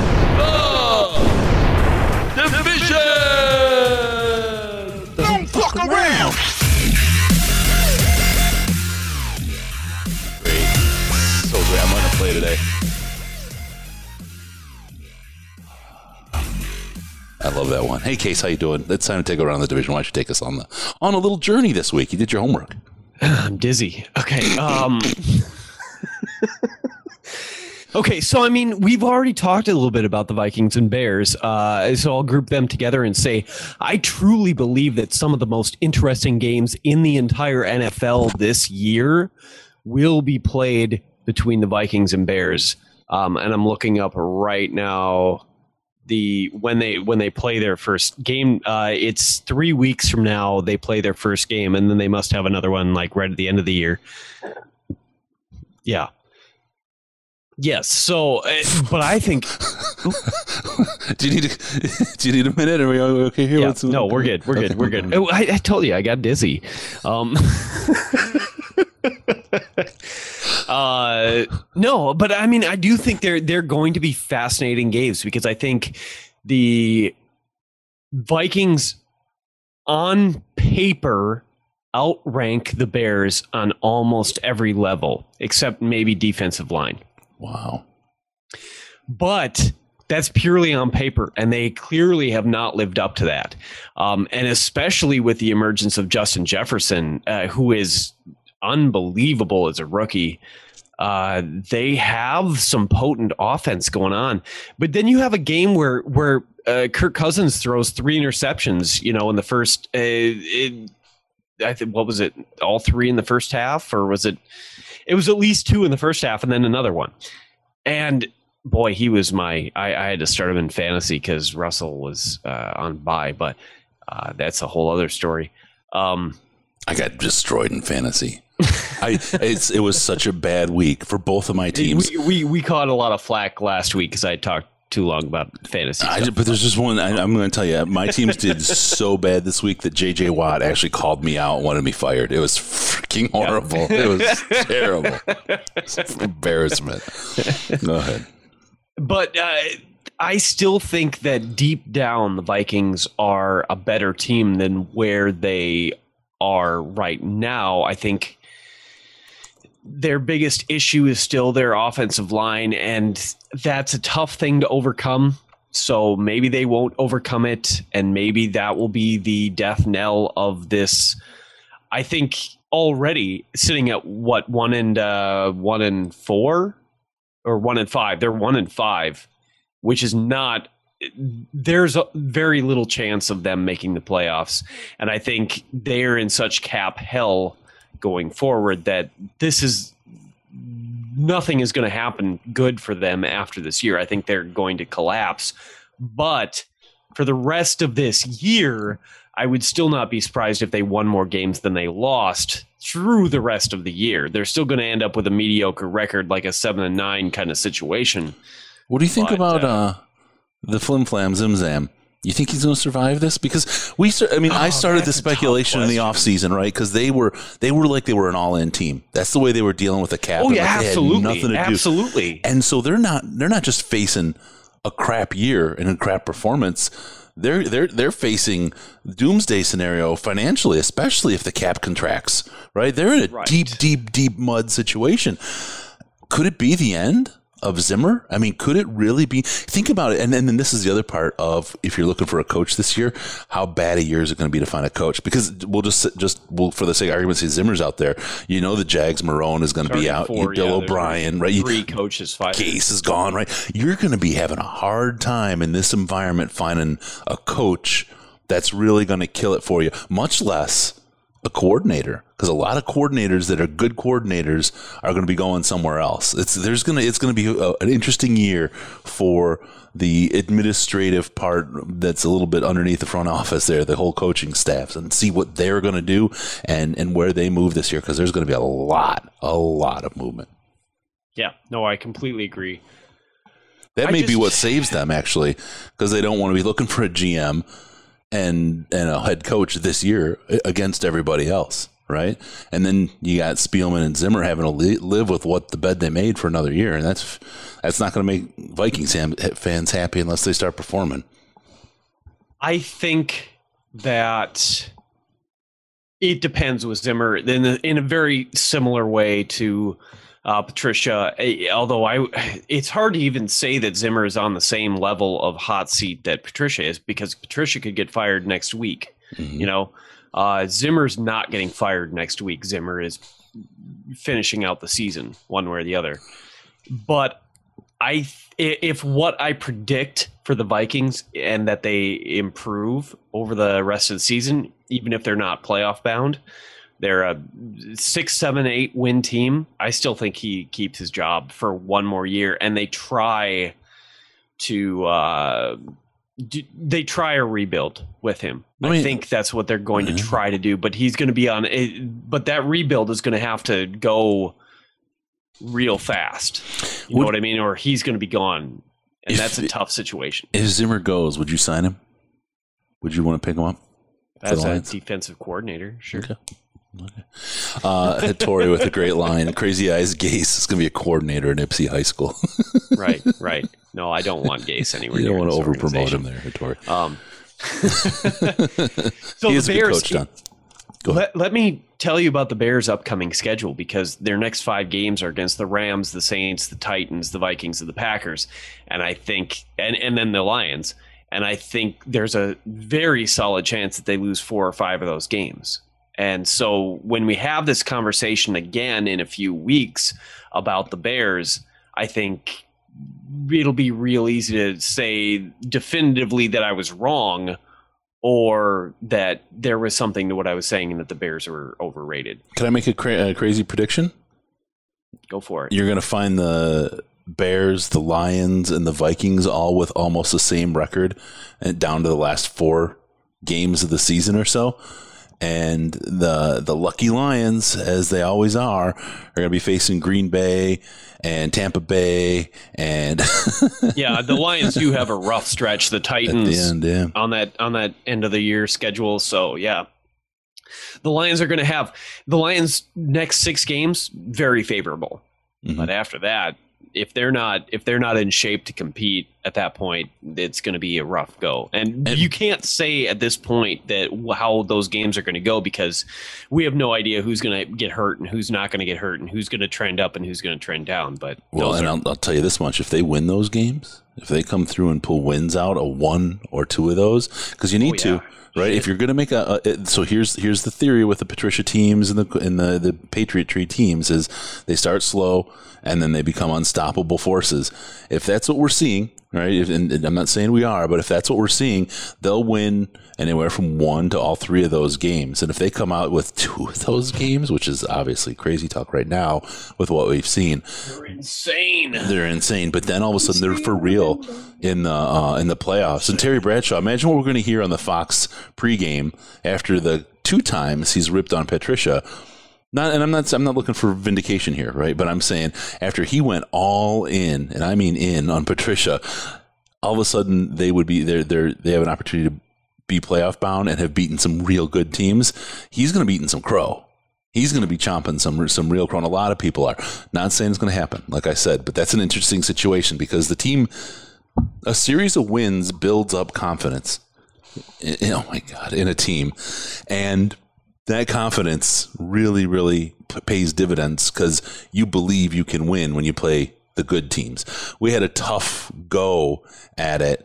Oh, division. Fuck around. Great. So great. I'm going to play today. I love that one. Hey, Case, how you doing? It's time to take around the division. Why don't you take us on the on a little journey this week? You did your homework. I'm dizzy. Okay. Um, okay. So, I mean, we've already talked a little bit about the Vikings and Bears. Uh, so I'll group them together and say, I truly believe that some of the most interesting games in the entire N F L this year will be played between the Vikings and Bears. Um, and I'm looking up right now the when they when they play their first game. Uh, it's three weeks from now they play their first game, and then they must have another one like right at the end of the year. Yeah. Yes. So, uh, but I think. do you need a, do you need a minute? Are we okay here? Yeah, What's, no, we're good. We're good. We're good. Oh, I, I told you I got dizzy. Um, uh, no, but I mean, I do think they're they're going to be fascinating games because I think the Vikings on paper outrank the Bears on almost every level except maybe defensive line. Wow. But that's purely on paper, and they clearly have not lived up to that. Um, and especially with the emergence of Justin Jefferson, uh, who is unbelievable as a rookie, uh, they have some potent offense going on. But then you have a game where where uh, Kirk Cousins throws three interceptions, you know, in the first uh, it, I think, what was it, all three in the first half? Or was it, it was at least two in the first half and then another one. And boy, he was my, I, I had to start him in fantasy because Russell was uh, on bye, but uh, that's a whole other story. Um, I got destroyed in fantasy. I it's it was such a bad week for both of my teams. We, we, we caught a lot of flack last week because I talked too long about fantasy I, stuff. but there's just one. I, I'm going to tell you, my teams did so bad this week that J J Watt actually called me out and wanted me fired. It was freaking horrible. Yeah. It was terrible. It's embarrassment. Go ahead. But uh, I still think that deep down the Vikings are a better team than where they are right now. I think their biggest issue is still their offensive line, and that's a tough thing to overcome. So maybe they won't overcome it, and maybe that will be the death knell of this. I think already sitting at what one and uh, one and four or one and five. They're one and five, which is not. There's a very little chance of them making the playoffs, and I think they're in such cap hell going forward that this is nothing is going to happen good for them after this year. I think they're going to collapse. But for the rest of this year, I would still not be surprised if they won more games than they lost through the rest of the year. They're still going to end up with a mediocre record, like a seven and nine kind of situation. What do you think But, about uh, uh, the Flim Flam Zim Zam? You think he's going to survive this? Because we, start, I mean, Oh, I started the that's a tough speculation in the question. offseason, right? Because they were they were like they were an all-in team. That's the way they were dealing with the cap. Oh and, yeah, like, they had absolutely, nothing to do. absolutely. And so they're not they're not just facing a crap year and a crap performance. They're they're they're facing doomsday scenario financially, especially if the cap contracts. Right? They're in a Right. deep, deep, deep mud situation. Could it be the end of Zimmer? I mean, could it really be? Think about it. And then, and then this is the other part of, if you're looking for a coach this year, how bad a year is it going to be to find a coach? Because we'll just, just we'll, for the sake of argument, say Zimmer's out there. You know, the Jags, Marone is going to be Starting out. four, Bill yeah, there's O'Brien, right? You- Three coaches fired. Case is gone, right? You're going to be having a hard time in this environment finding a coach that's really going to kill it for you, much less a coordinator, because a lot of coordinators that are good coordinators are going to be going somewhere else. It's there's going to it's going to be a, an interesting year for the administrative part that's a little bit underneath the front office there, the whole coaching staffs, and see what they're going to do and and where they move this year, because there's going to be a lot, a lot of movement. Yeah, no, I completely agree. That I may be just- what saves them, actually, because they don't want to be looking for a G M and and a head coach this year against everybody else, right? And then you got Spielman and Zimmer having to li- live with what the bed they made for another year, and that's that's not going to make Vikings ham- fans happy unless they start performing. I think that it depends with Zimmer in a, in a very similar way to uh, Patricia. Eh, Although I, it's hard to even say that Zimmer is on the same level of hot seat that Patricia is, because Patricia could get fired next week. Mm-hmm. You know, uh, Zimmer's not getting fired next week. Zimmer is finishing out the season one way or the other. But I, if what I predict for the Vikings and that they improve over the rest of the season, even if they're not playoff bound, they're a six, seven, eight win team, I still think he keeps his job for one more year, and they try to uh, do, they try a rebuild with him. I I, mean- think that's what they're going to try to do, but he's going to be on it. But that rebuild is going to have to go real fast. You Would- know what I mean? Or he's going to be gone, and If that's a it- tough situation. If Zimmer goes, would you sign him? Would you want to pick him up? for As the a Lions? defensive coordinator, sure. Okay. Okay. Uh, Hattori with a great line. Crazy Eyes Gase is going to be a coordinator at Ipsy High School. Right, right. No, I don't want Gase anywhere. You don't near want to this over promote organization. him there, Hattori. Um, so he the is a good Bears. coach, Don. Go ahead. Let, let me tell you about the Bears' upcoming schedule, because their next five games are against the Rams, the Saints, the Titans, the Vikings, and the Packers, and I think, and and then the Lions. And I think there's a very solid chance that they lose four or five of those games. And so when we have this conversation again in a few weeks about the Bears, I think it'll be real easy to say definitively that I was wrong, or that there was something to what I was saying and that the Bears were overrated. Can I make a, cra- a crazy prediction? Go for it. You're going to find the Bears, the Lions, and the Vikings all with almost the same record, and down to the last four games of the season or so. And the the lucky Lions, as they always are, are going to be facing Green Bay and Tampa Bay, and Yeah, the Lions do have a rough stretch. The at Titans the end, yeah. on that on that end of the year schedule. So yeah, the Lions are going to have the Lions' next six games very favorable. Mhm. But after that, if they're not if they're not in shape to compete, at that point, it's going to be a rough go. And, And- you can't say at this point that how those games are going to go because we have no idea who's going to get hurt and who's not going to get hurt and who's going to trend up and who's going to trend down. But Well, and are, I'll, I'll tell you this much: if they win those games, if they come through and pull wins out, a one or two of those, because you need Oh, yeah. to, right? If you're going to make a, a, so here's here's the theory with the Patricia teams and the and the the Patriot Tree teams is they start slow and then they become unstoppable forces. If that's what we're seeing, right? If, and, and I'm not saying we are, but if that's what we're seeing, they'll win anywhere from one to all three of those games. And if they come out with two of those games, which is obviously crazy talk right now with what we've seen, they're insane. they're insane. But then all of a sudden they're for real in the uh, in the playoffs. And Terry Bradshaw, imagine what we're going to hear on the Fox pregame after the two times he's ripped on Patricia. Not, and I'm not I'm not looking for vindication here, right? But I'm saying after he went all in, and I mean in on Patricia, all of a sudden they would be they're they they have an opportunity to be playoff bound and have beaten some real good teams. He's going to be eating some crow. He's going to be chomping some some real crow. And a lot of people are. Not saying it's going to happen, like I said, but that's an interesting situation because the team, a series of wins builds up confidence. In, oh my God, in a team, and that confidence really, really p- pays dividends because you believe you can win when you play the good teams. We had a tough go at it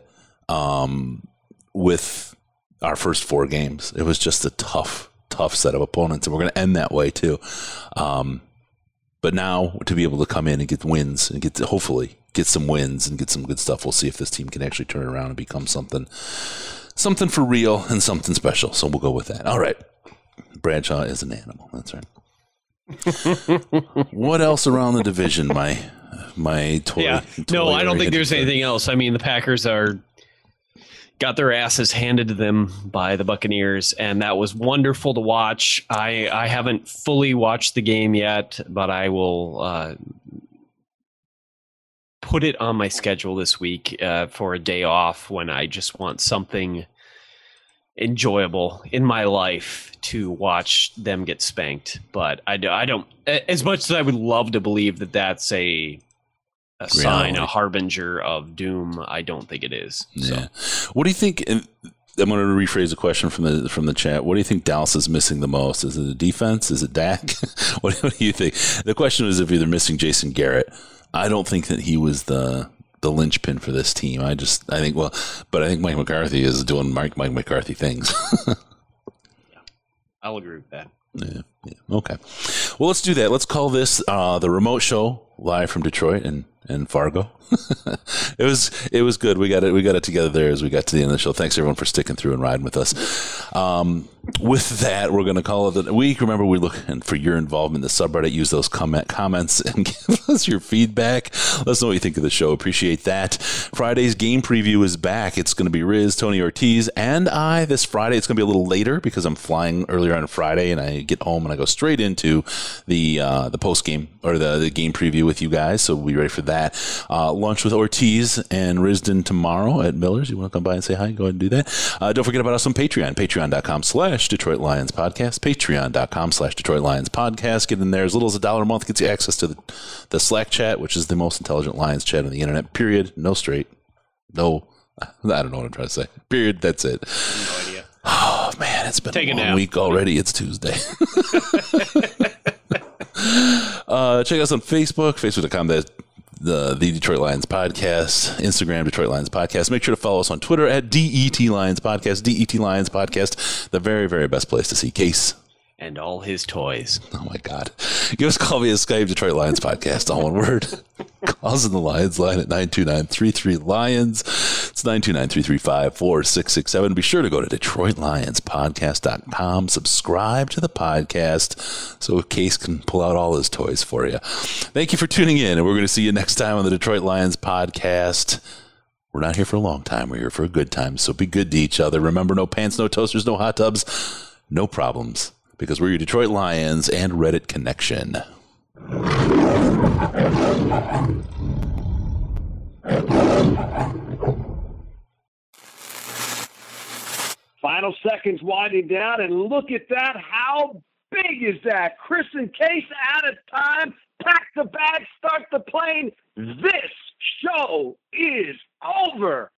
um, with our first four games. It was just a tough, tough set of opponents, and we're going to end that way too. Um, but now to be able to come in and get wins and get to, hopefully get some wins and get some good stuff, we'll see if this team can actually turn around and become something, something for real and something special. So we'll go with that. All right. Bradshaw is an animal. That's right. What else around the division? My my toy. Yeah. No, toy I don't think there's oriented- anything else. I mean, the Packers are got their asses handed to them by the Buccaneers, and that was wonderful to watch. I, I haven't fully watched the game yet, but I will uh, put it on my schedule this week uh, for a day off when I just want something enjoyable in my life to watch them get spanked. But I, do, I don't, as much as I would love to believe that that's a a sign, Reality. a harbinger of doom, I don't think it is. Yeah. So. What do you think? And I'm going to rephrase the question from the from the chat. What do you think Dallas is missing the most? Is it the defense? Is it Dak? what, what do you think? The question was if they're missing Jason Garrett. I don't think that he was the the linchpin for this team. I just I think well, but I think Mike McCarthy is doing Mike Mike McCarthy things. I'll agree with that. Yeah, yeah. Okay. Well, let's do that. Let's call this uh, the remote show live from Detroit and, and Fargo. it was it was good. We got it. We got it together there as we got to the end of the show. Thanks everyone for sticking through and riding with us. Um, with that, we're going to call it the week. Remember, we're looking for your involvement in the subreddit. Use those comment comments and give us your feedback. Let us know what you think of the show. Appreciate that. Friday's game preview is back. It's going to be Riz, Tony Ortiz, and I this Friday. It's going to be a little later because I'm flying earlier on Friday, and I get home and I go straight into the uh, the post game or the, the game preview with you guys. So we'll be ready for that. Uh, lunch with Ortiz and Risden tomorrow at Miller's. You want to come by and say hi? Go ahead and do that. Uh, don't forget about us on Patreon. Patreon.com slash Detroit Lions Podcast. Patreon.com slash Detroit Lions Podcast. Get in there as little as a dollar a month. Gets you access to the, the Slack chat, which is the most intelligent Lions chat on the internet. Period. No straight. No. I don't know what I'm trying to say. Period. That's it. No idea. Oh, man. It's been Take a a long nap. week already. It's Tuesday. uh, check us on Facebook. Facebook.com. That The, the Detroit Lions Podcast, Instagram, Detroit Lions Podcast. Make sure to follow us on Twitter at D E T Lions Podcast, D E T Lions Podcast, the very, very best place to see Case. And all his toys. Oh, my God. Give us a call via Skype, Detroit Lions Podcast, all one word. Call us in the Lions line at nine two nine, three three, Lions. It's nine two nine, three three five, four six six seven. Be sure to go to Detroit Lions Podcast dot com. Subscribe to the podcast so Case can pull out all his toys for you. Thank you for tuning in, and we're going to see you next time on the Detroit Lions Podcast. We're not here for a long time. We're here for a good time, so be good to each other. Remember, no pants, no toasters, no hot tubs, no problems, because we're your Detroit Lions and Reddit connection. Final seconds winding down, and look at that. How big is that? Chris and Case out of time. Pack the bag, start the plane. This show is over. over.